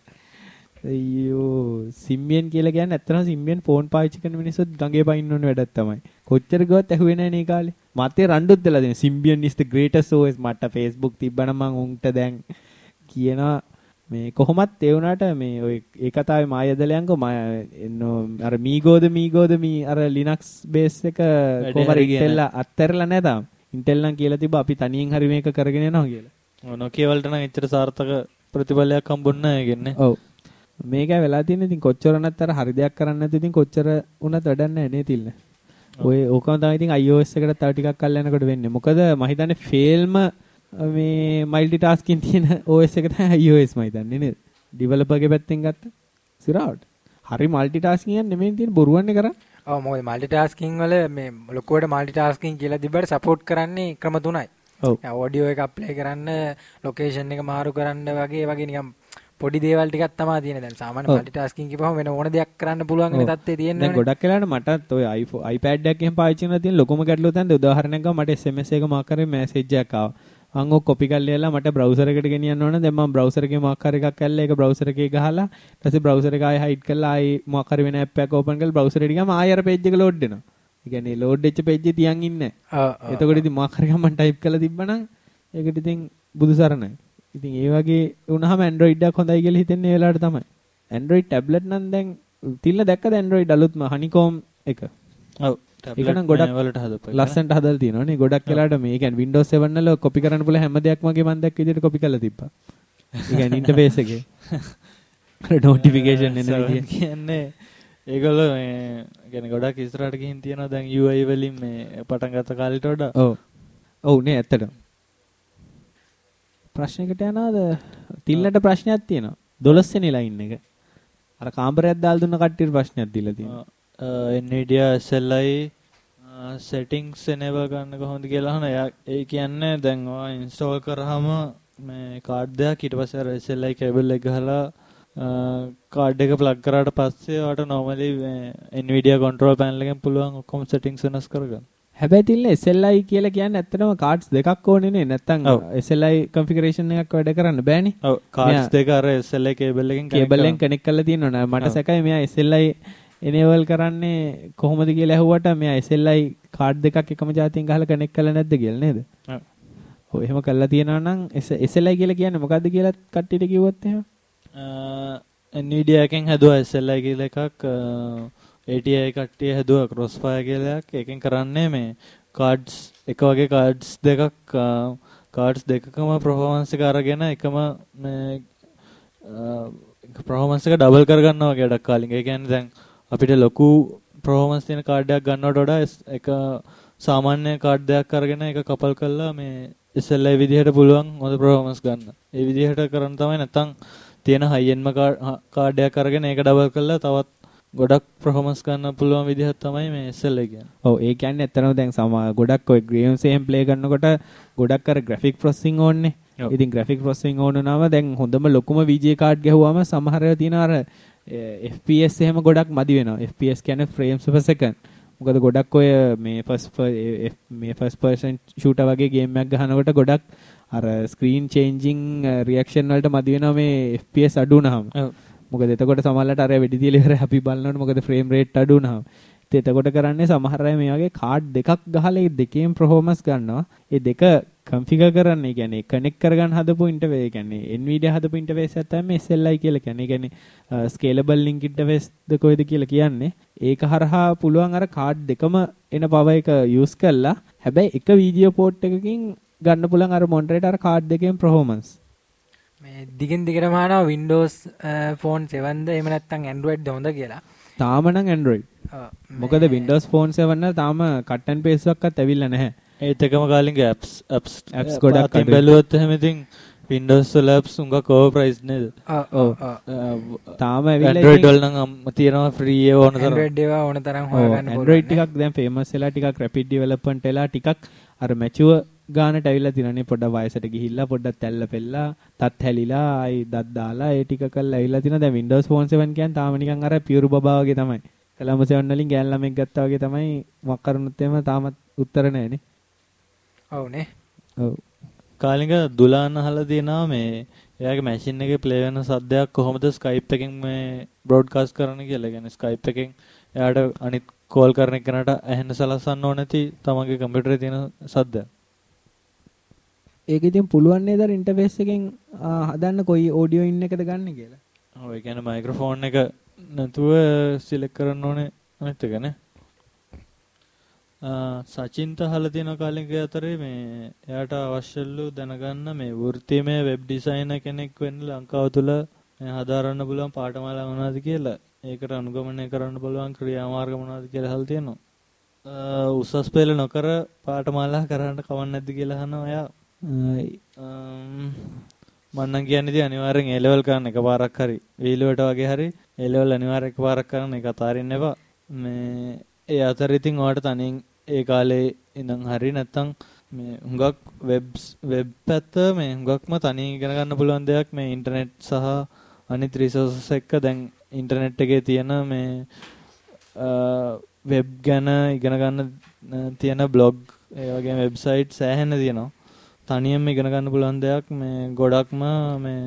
අයියෝ Symbian කියලා කියන්නේ ඇත්තටම Symbian ෆෝන් පාවිච්චි කරන මිනිස්සුත් ගඟේ පයින්න ඕන වැඩක් තමයි. කොච්චර ගියවත් ඇහුවේ නැහැ නේ කාලේ. මතේ රණ්ඩුත් වෙලා දෙන Symbian is the greatest OS මට Facebook තිබ්බනම් මං උන්ට දැන් කියනවා මේ කොහොමත් ඒ වුණාට මේ ඔය ඒ කතාවේ මායදලයන්කෝ අර මීගෝද මී අර Linux base එක කොහමද Intel අත්හැරලා නැහැ තාම. Intel නම් කියලා තිබ්බා අපි තනියෙන් හරි මේක කරගෙන යනවා කියලා. ඔව් Nokia වලට නම් එච්චර සාර්ථක ප්‍රතිඵලයක් හම්බුන්නේ නැහැ කියන්නේ. ඔව්. මේකයි වෙලා තියෙන්නේ. ඉතින් කොච්චර වුණත් අර හරි දෙයක් කරන්න නැත්නම් ඉතින් කොච්චර වුණත් වැඩක් නැහැ නේ තිල්ල. ඔය ඕකම තමයි ඉතින් iOS එකට තව ටිකක් කල් යනකොට වෙන්නේ. මොකද මම හිතන්නේ ෆේල්ම මේ මල්ටි ටාස්කින් තියෙන OS එක තමයි iOS මම හිතන්නේ නේද? ඩෙවලොපර්ගේ පැත්තෙන් ගත්ත. සිරාවට. හරි මල්ටි ටාස්කින් යන්නේ නෙමෙයි තියෙන බොරුවන්නේ කරන්නේ. ඔව් මොකද මල්ටි ටාස්කින් වල මේ ලොකුවට මල්ටි ටාස්කින් කියලා තිබ්බට සපෝට් කරන්නේ ක්‍රම තුනයි. ඔව්. ඔඩියෝ එක අප්ලයි කරන්න, ලොකේෂන් එක මාරු කරන්න වගේ නිකන් පොඩි දේවල් ටිකක් තමයි තියෙන්නේ. දැන් සාමාන්‍ය මල්ටි ටාස්කින් කියපුවම වෙන ඕන දෙයක් කරන්න පුළුවන් වෙන තත්ත්වයේ තියෙන්නේ. දැන් ගොඩක් වෙලාවට මටත් ඔය iPad එකක් එහෙම පාවිච්චි කරන තියෙන ලොකුම ගැටලුව තමයි උදාහරණයක් ගමු මට SMS එක මාක් කරේ මැසේජ් එකක් ආවා. මම ඔක් කොපි කරලා මට බ්‍රවුසර් එකට ගෙනියන්න ඕන. දැන් මම බ්‍රවුසර් එකේ මාක් කර එකක් ඇල්ලලා ඒක බ්‍රවුසර් එකේ ගහලා ඊට පස්සේ බ්‍රවුසර් එක ආයෙ හයිඩ් කරලා ආයෙ මාක් කර වෙන ඇප් එකක් ඕපන් කරලා බ්‍රවුසර් එකට ගියාම ආයෙ අර පේජ් එක ලෝඩ් වෙනවා. ඒ කියන්නේ ලෝඩ් වෙච්ච පේජ් එක තියන් ඉන්නේ නැහැ. එතකොට ඉතින් මාක් කර ගමන් ටයිප් කරලා තිබ්බනම් ඒකට ඉතින් බුදුසරණයි. ඉතින් ඒ වගේ වුණාම Android එකක් හොඳයි කියලා හිතෙන්නේ ඒ වෙලාවට තමයි. Android tablet නම් දැන් තිල්ල දැක්කද Android අලුත්ම honeycomb එක? ඔව්. ඒක නම් ගොඩක් වලට හදපුවා. ලස්සනට හදලා තියෙනවා නේ. ගොඩක් වෙලාවට මේ කියන්නේ Windows 7 වල කොපි කරන්න පුළුවන් හැම දෙයක්ම වගේ මම දැක්ක විදිහට කොපි කරලා තිබ්බා. ඒ කියන්නේ ඉන්ටර්ෆේස් එකේ. අර notification එන විදිය කියන්නේ ඒගොල්ලෝ මේ කියන්නේ ගොඩක් ඉස්සරහට ගිහින් තියනවා දැන් UI වලින් මේ පටන් ගත්ත කාලේට වඩා. ඔව්. ඔව් නේ ඇත්තටම. ප්‍රශ්නයකට යනවාද? තිල්ලට ප්‍රශ්නයක් තියෙනවා. 12 වෙනි ලයින් එක. අර කාමරයක් දාලා දුන්න කට්ටියට ප්‍රශ්නයක් දීලා තියෙනවා. Nvidia SLI settings enable ගන්න කොහොමද කියලා අහන. ඒ කියන්නේ දැන් ඔය install කරාම මේ කාඩ් එකක් ඊට පස්සේ අර SLI cable එක ගහලා කාඩ් එක plug කරාට පස්සේ ඔයාලට normally Nvidia control panel එකෙන් පුළුවන් ඔක්කොම settings වෙනස් කරගන්න. හැබැයි තිල්ල SLI කියලා කියන්නේ ඇත්තටම cards දෙකක් ඕනේ නේ. නැත්තම් SLI configuration එකක් වැඩ කරන්න බෑනේ. ඔව් cards දෙක අර SLI cable එකෙන් connect කරලා තියෙනවා. මට සැකයි මෙයා SLI enable කරන්නේ කොහොමද කියලා ඇහුවට මෙයා SLI card දෙකක් එකම જાතියෙන් ගහලා connect කරලා නැද්ද කියලා නේද? ඔව්. ඔව් එහෙම කරලා තියෙනවා නම් SLI කියලා කියන්නේ මොකද්ද කියලා කට්ටියට කිව්වොත් එහෙම. Nvidia එකෙන් හැදුවා SLI කියලා එකක් ATI කට්ටිය හැදුවා Crossfire කියලා එකක්. ඒකෙන් කරන්නේ මේ cards එක වගේ cards දෙකක් cards දෙකකම performance එක අරගෙන එකම මේ performance එක double කරගන්නවා වගේ වැඩක් කාලින්. ඒ කියන්නේ දැන් අපිට ලොකු performance තියෙන card එකක් ගන්නවට වඩා එක සාමාන්‍ය card එකක් අරගෙන ඒක couple කරලා මේ SLI විදිහට පුළුවන් හොඳ performance ගන්න. ඒ විදිහට කරන්න තමයි නැත්තම් තියෙන high end card එකක් අරගෙන ඒක double කරලා තවත් ගොඩක් performance ගන්න පුළුවන් විදිහක් තමයි මේ SLI කියන්නේ. ඔව් ඒ කියන්නේ ඇත්තටම දැන් ගොඩක් ඔය games එහෙම play කරනකොට ගොඩක් අර graphic processing ඕනේ. ඉතින් graphic processing ඕන නම් දැන් හොඳම ලොකුම VGA card ගැහුවාම සමහර ඒවා තියෙන අර FPS එහෙම ගොඩක් මදි වෙනවා. FPS කියන්නේ frames per second. මොකද ගොඩක් ඔය මේ first person shooter වගේ game එකක් ගහනකොට ගොඩක් අර screen changing reaction වලට මදි වෙනවා මේ FPS අඩු වුණාම. මොකද එතකොට සමහරවිට අර වෙඩි තියලා ඉවර අපි බලනකොට මොකද frame rate අඩු වුණාම. ඉතින් එතකොට කරන්නේ සමහර අය මේ වගේ card දෙකක් ගහලා ඒ දෙකේම performance ගන්නවා. ඒ දෙක configure කරන්නේ කියන්නේ connect කරගන්න හදපු interface කියන්නේ Nvidia හදපු interface එක තමයි SLI කියලා කියන්නේ. ඒ කියන්නේ scalable link interface ද කොයිද කියලා කියන්නේ. ඒක හරහා පුළුවන් අර card දෙකම එන power එක use කරලා හැබැයි එක video port එකකින් ගන්න පුළුවන් අර monitor අර card දෙකේම performance. මේ දිගින් දිගටම අහනවා Windows phone 7ද එහෙම නැත්නම් Android ද හොඳ කියලා. තාම නම් Android. මොකද Windows Phone 7 වල තාම cut and paste එකක්වත් ඇවිල්ලා නැහැ. ඒත් එකම කාලින්ගේ apps ගොඩක් අතින් බැලුවොත් එහෙම ඉතින් Windows වල apps උඟක් over price නේද? ඔව්. තාම ඇවිල්ලා Android වල නම් තියෙනවා free ඒව ඕන තරම්. Android ඒවා ඕන තරම් හොයාගන්න පුළුවන්. Android ටිකක් දැන් famous වෙලා ටිකක් rapid development වෙලා ටිකක් අර mature ගානට ඇවිල්ලා තියෙනනේ. පොඩ්ඩක් වයසට ගිහිල්ලා පොඩ්ඩක් තැල්ල පෙල්ලා තත් හැලිලා ආයි දත් දාලා ඒ ටික කරලා ඇවිල්ලා තියෙනවා. දැන් Windows Phone 7 කියන්නේ තාම නිකන් අර pure බබා වගේ තමයි. කලම 7 වලින් ගෑන් ළමෙක් ගත්තා වගේ තමයි. මොකක් කරුණොත් එහෙම තාමත් උත්තර නැහැනේ. ඔව් නේ. ඔව්. කාලින්ග දුලාන අහලා තියෙනවා මේ එයාගේ මැෂින් එකේ ප්ලේ වෙන සද්දයක් කොහොමද Skype එකෙන් මේ බ්‍රෝඩ්කාස්ට් කරන්න කියලා. කියන්නේ Skype එකෙන් එයාට අනිත් කෝල් කරන කෙනාට ඇහෙන්න සලස්සන්න ඕන නැති තමන්ගේ කම්පියුටරේ තියෙන සද්ද. ඒක ඉතින් පුළුවන් නේද අර ඉන්ටර්ෆේස් එකෙන් හදන්න කොයි ඔඩියෝ ඉන් එකද ගන්න කියලා. ඔව් ඒ කියන්නේ මයික්‍රොෆෝන් එක නැතුව සිලෙක්ට් කරන්න ඕනේ අනිත් එක නේ. සචින්ත අහලා තියෙන කාලෙක අතරේ මේ එයාට අවශ්‍යලු දැනගන්න මේ වෘත්තීයමය වෙබ් ඩිසයිනර් කෙනෙක් වෙන්න ලංකාව තුල මේ හදාරන්න පුළුවන් පාඨමාලා මොනවද කියලා. ඒකට අනුගමනය කරන්න පුළුවන් ක්‍රියාමාර්ග මොනවද කියලා අහලා තියෙනවා. උසස් පෙළ නොකර පාඨමාලා කරන්න කවන්න නැද්ද කියලා අහනවා එයා. මම නම් කියන්නේ ඉතින් අනිවාර්යෙන් A level කරන්න එකපාරක් හරි වීලුවට වගේ හරි A level අනිවාර්යෙන් එකපාරක් කරන්න ඒක අතාරින්න එපා. මේ ඒ අතර ඉතින් ඔයාලට තනියෙන් ඒ කාලේ ඉඳන් හරි නැත්තම් මේ හුඟක් වෙබ් පැත්ත මේ හුඟක්ම තනියෙන් ඉගෙන ගන්න පුළුවන් දෙයක් මේ ඉන්ටර්නෙට් සහ අනිත් රිසෝසස් එක්ක දැන් ඉන්ටර්නෙට් එකේ තියෙන මේ වෙබ් ගැන ඉගෙන ගන්න තියෙන බ්ලොග් ඒ වගේ වෙබ්සයිට් සෑහෙන තියෙනවා. තනියෙන්ම ඉගෙන ගන්න පුළුවන් දෙයක් මේ ගොඩක්ම මේ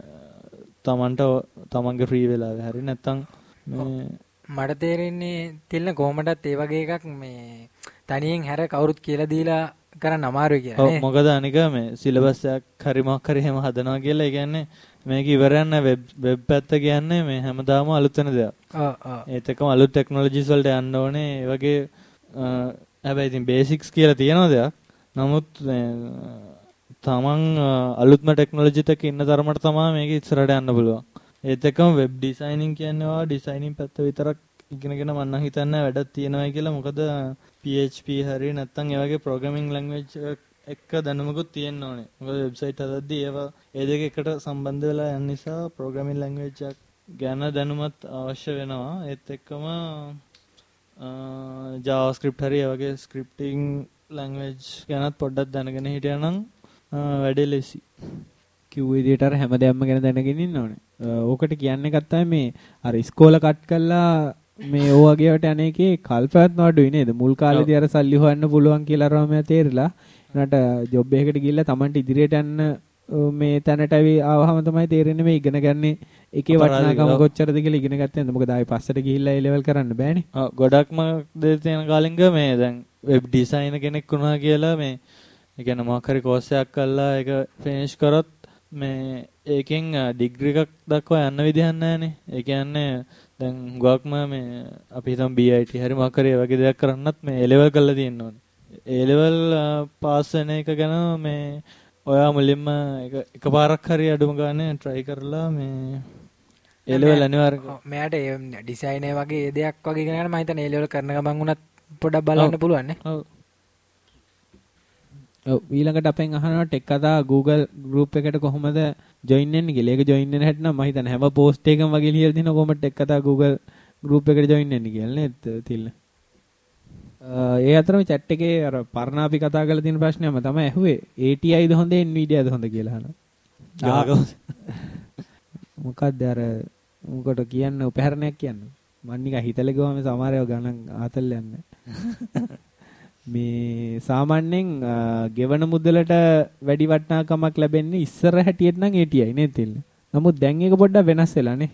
තමන්ගේ ෆ්‍රී වෙලාවේ හරි නැත්තම් මේ මට තේරෙන්නේ තිල්න කොහොමදත් ඒ වගේ එකක් මේ තනියෙන් හැර කවුරුත් කියලා දීලා කරන්න අමාරුයි කියලා නේ. ඔව් මොකද අනික මේ සිලබස් එකක් හරි මොකක් හරි එහෙම හදනවා කියලා ඒ කියන්නේ මේක ඉවරයක් නෑ වෙබ් පැත්ත කියන්නේ මේ හැමදාම අලුත් වෙන දෙයක්. ඒත් එක්කම අලුත් ටෙක්නොලොජිස් වලට යන්න ඕනේ. ඒ වගේ හැබැයි ඉතින් බේසික්ස් කියලා තියෙන දෙයක්. නමුත් තමන් අලුත්ම ටෙක්නොලොජි එකක ඉන්න තරමට තමයි මේක ඉස්සරහට යන්න පුළුවන්. ඒත් එක්කම වෙබ් ඩිසයිනින් කියන්නේ වා ඩිසයිනින් පැත්ත විතරක් ඉගෙනගෙන මම නම් හිතන්නේ වැඩක් තියෙනවා කියලා. මොකද PHP හරි නැත්නම් ඒ වගේ ප්‍රෝග්‍රෑමින් ලැන්ග්වේජ් එක දැනුමකුත් තියෙන්න ඕනේ. මොකද වෙබ්සයිට් හදද්දී ඒවා ඒ දෙක එකට සම්බන්ධ වෙලා යන නිසා ප්‍රෝග්‍රෑමින් ලැන්ග්වේජ් එකක් ගැන දැනුමත් අවශ්‍ය වෙනවා. ඒත් එක්කම JavaScript හරි ඒ වගේ ස්ක්‍රිප්ටිං ලැන්ග්වේජ් ගැනත් පොඩ්ඩක් දැනගෙන හිටියනම් වැඩේ ලෙසි. කිව් විදියට අර හැමදේම ගැන දැනගෙන ඉන්න ඕනේ. ඕකට කියන්නේ එකක් තමයි මේ අර ඉස්කෝල කට් කළා මේ ඕ වගේ වට අනේකේ කල්පවත් නඩුයි නේද? මුල් කාලේදී අර සල්ලි හොයන්න පුළුවන් කියලා රාමයා තේරිලා. ඒනට ජොබ් එකකට ගිහිල්ලා Tamanට ඉදිරියට යන්න මේ තැනට ආවහම තමයි තේරෙන්නේ මේ ඉගෙන ගන්න එකේ වටිනාකම කොච්චරද කියලා ඉගෙන ගත්තේ නැද්ද? මොකද ආයි පස්සට ගිහිල්ලා ඒ ලෙවල් කරන්න බෑනේ. ඔව් ගොඩක්ම දේ තියෙන කාලෙක මේ දැන් වෙබ් ඩිසයිනර් කෙනෙක් වුණා කියලා මේ ඒ කියන්නේ මොකක් හරි කෝස් එකක් කරලා ඒක ෆිනිෂ් කරොත් මේ ඒකෙන් ඩිග්‍රී එකක් දක්වා යන්න විදිහක් නැහැනේ. ඒ කියන්නේ දැන් හුඟක්ම මේ අපි හිතමු BIT හරි මොකක් හරි ඒ වගේ දෙයක් කරන්නත් මේ A level කරලා තියෙන්න ඕනේ. A level පාස් වෙන එක ගැන මේ ඔයා මුලින්ම එකපාරක් හරි අඩුම ගානේ try කරලා මේ A level අනිවාර්යයෙන් මෙයාට ඩිසයිනර් වගේ දෙයක් වගේ ඉගෙන ගන්න මම හිතන්නේ A level කරන ගමන් උනත් පොඩ්ඩක් බලන්න පුළුවන් නේ. ඔව්. ඔව් ඊළඟට අපෙන් අහනවා ටෙක් කතා Google group එකට කොහොමද join වෙන්නේ කියලා. ඒක join වෙන හැටි නම් මම හිතන්නේ හැම post එකකම වගේ ලියලා තියෙනවා කොහොමද ටෙක් කතා Google group එකට join වෙන්නේ කියලා නේද තිල්ල. ඒ අතරම chat එකේ අර පරණ අපි කතා කරලා තියෙන ප්‍රශ්නයම තමයි ඇහුවේ. ATI ද හොඳ Nvidia ද හොඳ කියලා අහනවා. මොකක්ද අර මොකට කියන්නේ උපහරණයක් කියන්නේ. මම නිකන් හිතලා ගියාම සමහරව ගණන් ආතල් යන්නේ. මේ සාමාන්‍යයෙන් ගෙවන මුදලට වැඩි වටිනාකමක් ලැබෙන්නේ ඉස්සර හැටියට නම් ATI නේද තිල්ල. නමුත් දැන් ඒක පොඩ්ඩක් වෙනස් වෙලා නේ.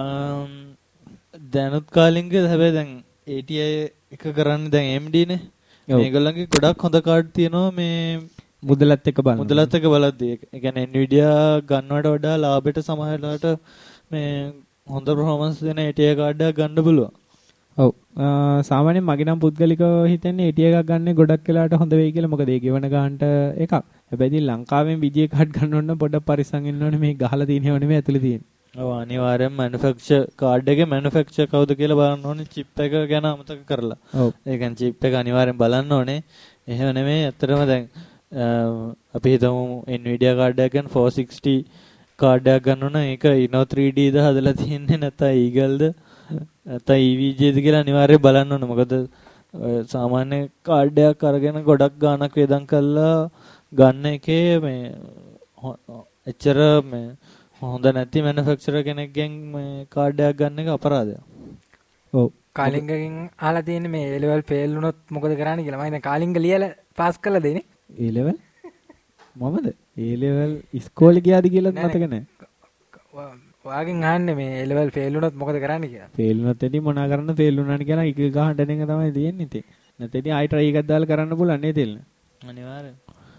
දැනුත් කාලින්ග හැබැයි දැන් ATI එක කරන්නේ දැන් AMD නේ. මේගොල්ලන්ගේ ගොඩක් හොඳ කාඩ් තියෙනවා මේ මුදලත් එක්ක බලන්න. මුදලත් එක්ක බලද්දී. ඒ කියන්නේ Nvidia ගන්නවට වඩා ලාභයට සමහරලාට මේ හොඳ performance දෙන ATI කාඩ් එකක් ගන්න පුළුවන්. ඔව් සාමාන්‍යයෙන් මගේ නම් පුද්ගලිකව හිතන්නේ AT එකක් ගන්න ගොඩක් වෙලාට හොඳ වෙයි කියලා. මොකද ඒ ගෙවන ගන්නට එකක්. හැබැයි ඉතින් ලංකාවෙන් විජේ කාඩ් ගන්න ඕන නම් පොඩ්ඩක් පරිස්සම් වෙන්න ඕනේ. මේ ගහලා තියෙන ඒවා නෙමෙයි ඇතුලේ තියෙන්නේ. ඔව් අනිවාර්යෙන් මැනුෆැක්චර් කාඩ් එකේ මැනුෆැක්චර් කවුද කියලා බලන්න ඕනේ චිප් එක ගැන අමතක කරලා. ඔව්. ඒ කියන්නේ චිප් එක අනිවාර්යෙන් බලන්න ඕනේ. එහෙම නෙමෙයි ඇත්තටම දැන් අපි හිතමු Nvidia කාඩ් එකක් ගන්න 460 කාඩ් එකක් ගන්න ඕන. ඒක Inno 3Dද හදලා තියෙන්නේ නැත්නම් Eagle ද නැත්නම් EVGද කියලා අනිවාර්යෙන් බලන්න ඕනේ. මොකද සාමාන්‍ය කාඩ් එකක් අරගෙන ගොඩක් ගාණක් වේදම් කරලා ගන්න එකේ මේ එච්චර මේ හොඳ නැති මැනුෆැක්චරර් කෙනෙක්ගෙන් මේ කාඩ් එකක් ගන්න එක අපරාධයක්. ඔව්. කාලිංගගෙන් අහලා තියෙන්නේ මේ A level fail වුණොත් මොකද කරන්නේ කියලා. මම දැන් කාලිංග ලියලා පාස් කරලා දෙන්නේ. A level මමද A level ඉස්කෝලේ ගියාද කියලාත් මතක නැහැ. ඔයාගෙන් අහන්නේ මේ A level fail වුණොත් මොකද කරන්නේ කියලා. fail වුණොත් එදී මොනා කරන්න fail වුණානි කියලා එක ගහන්න දෙන එක තමයි තියෙන්නේ ඉතින්. නැත්නම් ඉතින් ආයි try එකක් දාලා කරන්න පුළුවන් නේද එල්ල. අනිවාර්යෙන්.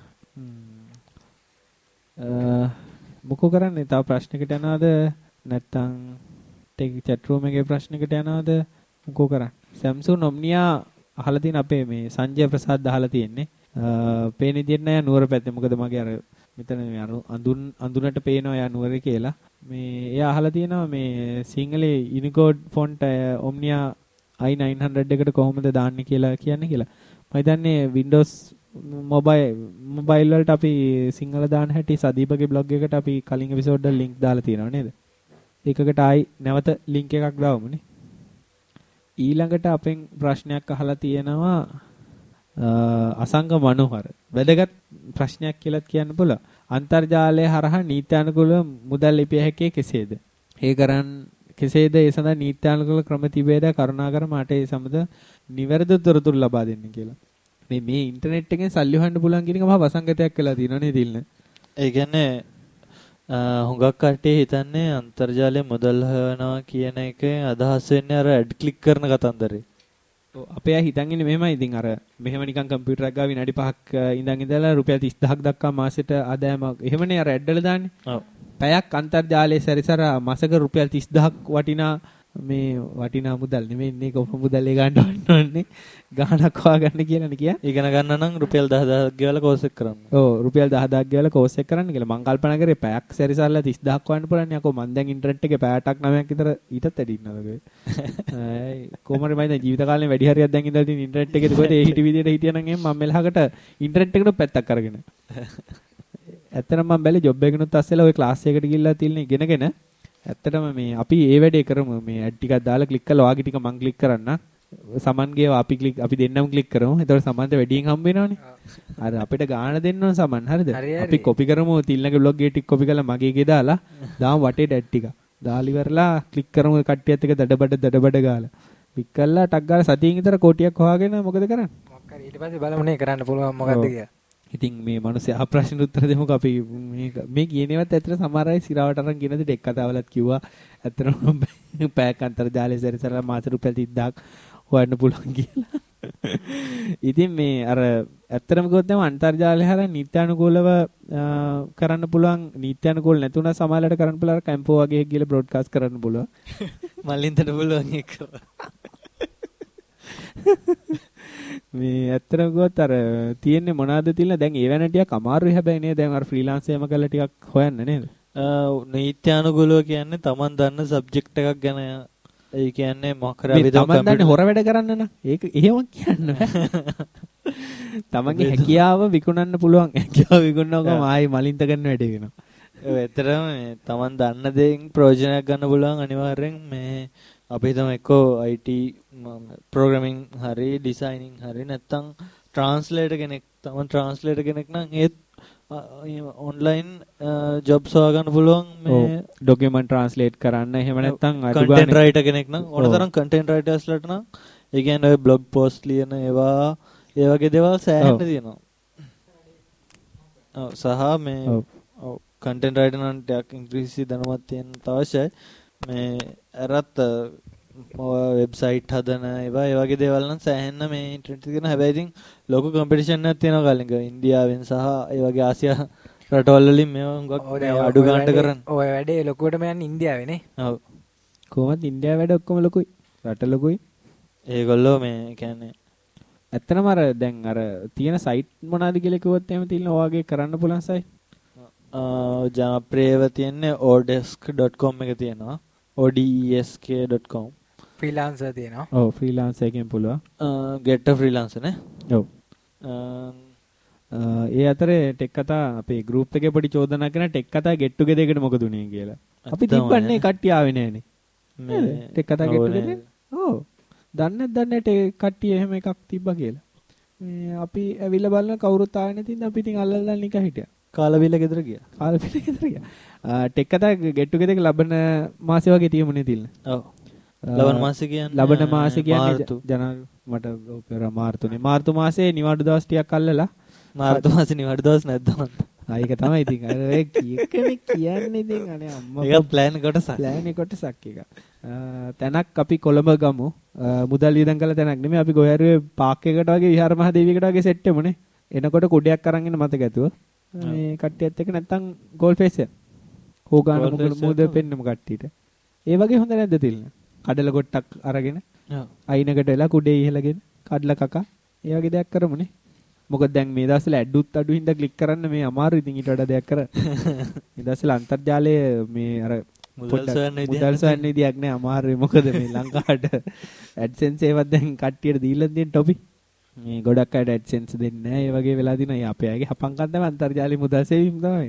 මොකෝ කරන්නේ? තව ප්‍රශ්නයකට යනවද නැත්නම් chat room එකේ ප්‍රශ්නයකට යනවද? මොකෝ කරන්නේ? Samsung Omnia අහලා තියෙන අපේ මේ සංජය ප්‍රසාද් අහලා තියෙන්නේ. පේන විදිහට නෑ නුවර පැත්තේ. මොකද මගේ අර මෙතන මේ අඳුනට පේනවා යා නුවර කියලා. මේ එයා අහලා තියෙනවා මේ සිංහලේ Unicode font Omnia i900 එකට කොහොමද දාන්නේ කියලා කියන්නේ කියලා. මම හිතන්නේ Windows මොබයිල් වලට අපි සිංහල දාන හැටි සදීපගේ බ්ලොග් එකට අපි කලින් එපිසෝඩ් වල ලින්ක් දාලා තියෙනවා නේද? ඒකකට ආයි නැවත ලින්ක් එකක් දාමුනේ. ඊළඟට අපෙන් ප්‍රශ්නයක් අහලා තියෙනවා අසංග මනෝහර. වැදගත් ප්‍රශ්නයක් කියලා කියන්න පුළුවන්. අන්තර්ජාලය හරහා නීත්‍යානුකූල මුදල් ලිපිය හැකේ කෙසේද? කෙසේද ඒ සඳහා නීත්‍යානුකූල ක්‍රම තිබේද? කරුණාකර මට ඒ සම්බන්ධ නිවැරදි තොරතුරු ලබා දෙන්න කියලා. මේ ඉන්ටර්නෙට් එකෙන් සල්ලි හොයන්න පුළුවන් කියන එක මහා වසංගතයක් වෙලා තියෙනවා නේද ඉල්ල. ඒ කියන්නේ හුඟක් කට්ටිය හිතන්නේ අන්තර්ජාලය මුදල් හොයනවා කියන එක අදහස් වෙන්නේ අර ඇඩ් ක්ලික් කරන කතන්දරේ. ඔව් අපේ අය හිතන් ඉන්නේ මෙහෙමයි. ඉතින් අර මෙහෙම නිකන් කම්පියුටර් එකක් ගාව විනාඩි 5ක් ඉඳලා රුපියල් 30000ක් දක්වා මාසෙට ආදායමක් එහෙමනේ අර ඇඩ් වල දාන්නේ. ඔව්. පැයක් අන්තර්ජාලයේ සැරිසර මාසෙක රුපියල් 30000ක් වටිනා මුදල් නෙමෙයි ඉන්නේ කොහොම මුදල් ඒ ගන්න ඕනේ. ගාණක් හොයාගන්න කියලානේ කියන්නේ. ඉගෙන ගන්න නම් රුපියල් 10000ක් ගෙවලා කෝස් එක කරන්න. ඔව් රුපියල් 10000ක් ගෙවලා කෝස් එක කරන්න කියලා මං කල්පනා කරේ පැයක් සැරිසරලා 30000ක් වන්න පුළුවන් නේ. අකෝ මං දැන් ඉන්ටර්නෙට් එකේ පැයටක් 9ක් විතර ඊටත් වැඩි ඉන්නවද කොහොමද මම දැන් ජීවිත කාලේ වැඩි හරියක් දැන් ඉඳලා තියෙන ඉන්ටර්නෙට් එකේ කොහෙද ඒ හිටි විදියට හිටියනම් එහෙනම් මම මෙලහකට ඉන්ටර්නෙට් එකට පැත්තක් අරගෙන. ඇත්තටම මම බැලේ ජොබ් එකකිනුත් අස්සෙලා ওই ක්ලාස් එකකට ගිහිල්ලා තියෙන ඉගෙනගෙන ඇත්තටම මේ අපි ඒ වැඩේ කරමු. මේ ඇඩ් ටිකක් දාලා ක්ලික් කළා වාගේ ටික මං ක්ලික් කරන්න. සමන්ගේ අපි දෙන්නම ක්ලික් කරමු. එතකොට සමන්ට වැඩියෙන් හම්බ වෙනවනේ. අර අපිට ගාණ දෙන්න ඕන සමන්. හරිද? අපි කොපි කරමු. තිල්ලගේ බ්ලොග් එකේ ටික කොපි කරලා මගේ එකේ දාලා දාමු වටේට ඇඩ් ටික. දාලා ඉවරලා ක්ලික් කරමු කට්ටියත් එක දඩබඩ ගාලා. ක්ලික් කළා ටක් ගාලා සතියෙන් විතර කෝටියක් හොයාගෙන මොකද කරන්නේ? මොකක් හරි ඊට පස්සේ බලමුනේ කරන්න පුළුවන් මොකද්ද කියලා. ඉතින් මේ මිනිස්සු ප්‍රශ්න උත්තර දෙමුකෝ අපි මේ කියනේවත් ඇත්තට සමහර අය සිරාවට අරන් කියන දේ එක් කතාවලත් කිව්වා. ඇත්තටම පැයක් අන්තර්ජාලය සැරිසරලා මාස රුපියල් 30000ක් හොයන්න පුළුවන් කියලා. ඉතින් මේ අර ඇත්තටම කිව්වොත් නම් අන්තර්ජාලය හරහා නීත්‍යානුකූලව කරන්න පුළුවන්. නීත්‍යානුකූල නැතුණා සමහරවිට කරන්න පුළුවන්. අර කැම්පෝ වගේ ගිහලා බ්‍රෝඩ්කාස්ට් කරන්න පුළුවන්. මල්ලින්තට පුළුවන් ඒක. මේ ඇත්තටම ගොත් අර තියෙන්නේ මොනවාද තියෙන දැන් ඒ වෙන ටිකක් අමාරුයි හැබැයි නේද දැන් අර ෆ්‍රීලාන්ස් එකම කරලා ටිකක් හොයන්න නේද නීත්‍යානුකූලව කියන්නේ Taman දන්න සබ්ජෙක්ට් එකක් ගැන ඒ කියන්නේ මොකක් හරි අපි Taman දන්නේ හොර වැඩ කරන්න නම් ඒක එහෙම කියන්න බෑ Tamanගේ හැකියාව විකුණන්න පුළුවන් හැකියාව විකුණනකොම ආයි මලින්ත ගන්න වැඩේ වෙනවා ඒ ඇත්තටම Taman දන්න දේෙන් ප්‍රයෝජනයක් ගන්න පුළුවන් අනිවාර්යෙන් මේ අපි හිතමු එක්කෝ IT programming හරි designing හරි නැත්නම් translator කෙනෙක් තමන් translator කෙනෙක් නම් ඒත් online jobs හොයාගන්න පුළුවන් මේ document translate කරන්න එහෙම නැත්නම් content writer කෙනෙක් නම් ඕනතරම් content writers ලට නම් ඒ කියන්නේ ඔය blog post ලියන ඒවා ඒ වගේ දේවල් සෑහෙන්න තියෙනවා. ඔව් සහ මේ ඔව් content writer නම් ටිකක් ඉංග්‍රීසි දැනුමක් තියෙන අවශ්‍යයි. මේ අරත් වෙබ්සයිට් හදන ඒවා ඒ වගේ දේවල් නම් සෑහෙන්න මේ ඉන්ටර්නෙට් එකේ තියෙන හැබැයි ඉතින් ලොකු කම්පිටිෂන් එකක් තියෙනවා කලින්ක ඉන්දියාවෙන් සහ ඒ වගේ ආසියා රටවල් වලින් මේවා හුඟක් අඩු ගන්නට කරන්නේ. ඔය වැඩේ ලොකුවටම යන්නේ ඉන්දියාවේ නේ. ඔව්. කොහොමද ඉන්දියාව වැඩ ඔක්කොම ලොකුයි. රට ලොකුයි. ඒගොල්ලෝ මේ කියන්නේ ඇත්තටම අර දැන් අර තියෙන site මොනවාද කියලා කිව්වොත් එහෙම තියෙන ඔයගේ කරන්න පුළුවන් site. ජනප්‍රියව තියෙන්නේ odesk.com එක තියෙනවා. odesk.com ෆ්‍රීලාන්සර් තියෙනවා. ඔව් ෆ්‍රීලාන්සර් එකෙන් පුළුවන්. get a freelancer නේ. ඔව්. ඒ අතරේ ටෙක් කතා අපේ ගෲප් එකේ පොඩි චෝදනා කරන ටෙක් කතා get together එකට මොකද උනේ කියලා. අපි තිබ්බන්නේ කට්ටිය ආවේ නෑනේ. මේ ටෙක් කතා get together. ඔව්. දන්නේ කට්ටිය එහෙම එකක් තිබ්බා කියලා. මේ අපි ඇවිල්ලා බලන කවුරුත් ආවේ නැතිනම් අපි ඉතින් අල්ලලා නිකන් හිටියා. කාලවිල ගෙදර ගියා. කාලවිල ගෙදර ගියා. ටෙක් කතා get together එක ලබන මාසේ වගේ තියමුනේ තිල්න. ඔව්. ලබන මාසේ කියන්නේ ලබන මාසේ කියන්නේ ජනවාරි මට පෙර මාර්තුනේ. මාර්තු මාසේ නිවාඩු දවස් ටිකක් අල්ලලා මාර්තු මාසේ නිවාඩු දවස් නැද්ද මන්ට. ඒක තමයි ඉතින් අර ඔය කීකනේ කියන්නේ ඉතින් අනේ අම්මා. ඒක ප්ලෑන් කොටසක්. ප්ලෑන් කොටසක් එක. තැනක් අපි කොළඹ ගමු. මුදල් වියදම් කළ තැනක් නෙමෙයි අපි ගොයරුවේ පාක් එකකට වගේ විහාර මහදේවියකට වගේ සෙට් එමුනේ. එනකොට කුඩයක් අරන් එන්න මතක ඇතුව. මේ කට්ටියත් එක්ක නැත්තම් ගෝල් ෆේස් එක. හොගාන මොකද පෙන්නම කට්ටියට. ඒ වගේ හොඳ නැද්ද තිල්න? කඩල කොට්ටක් අරගෙන. ඔව්. අයිනකට වෙලා කුඩේ ඉහළගෙන කඩලා කකා. ඒ වගේ දෙයක් කරමුනේ. මොකද දැන් මේ දවස්වල ඇඩ්ඩුත් අඩු හින්දා ක්ලික් කරන්න මේ අමාරු ඉතින් ඊට වඩා දෙයක් කර. මේ දවස්වල අන්තර්ජාලයේ මේ අර මුදල් සොයන්න විදියක් නෑ අමාරුයි මොකද මේ ලංකාවට AdSense ඒවත් දැන් කට්ටියට දීලා දෙන්න ටොපි. මේ ගොඩක් අයට AdSense දෙන්නේ නෑ. ඒ වගේ වෙලා දිනවා. අපේ අයගේ හපංකම් තමයි අන්තර්ජාලයේ මුදල් සෙවීම තමයි.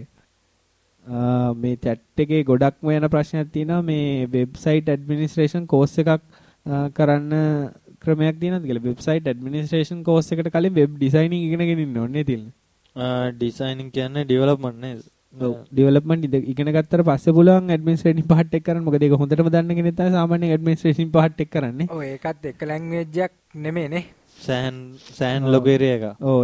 මේ chat එකේ ගොඩක්ම යන ප්‍රශ්නයක් තියෙනවා මේ website administration course එකක් කරන්න ක්‍රමයක් තියෙනවද කියලා. website administration course එකට කලින් web designing ඉගෙනගෙන ඉන්න ඕනේ තියෙන්නේ. designing කියන්නේ development නේද? ඔව් development ඉගෙන ගත්තට පස්සේ පුළුවන් administrative part එක කරන්න. මොකද ඒක හොඳටම දන්න කෙනෙක් තමයි සාමාන්‍යයෙන් administration part එක කරන්නේ. ඔව් ඒකත් එක language එකක් නෙමෙයිනේ. සෑන් ලොබේරිය එක. ඔව්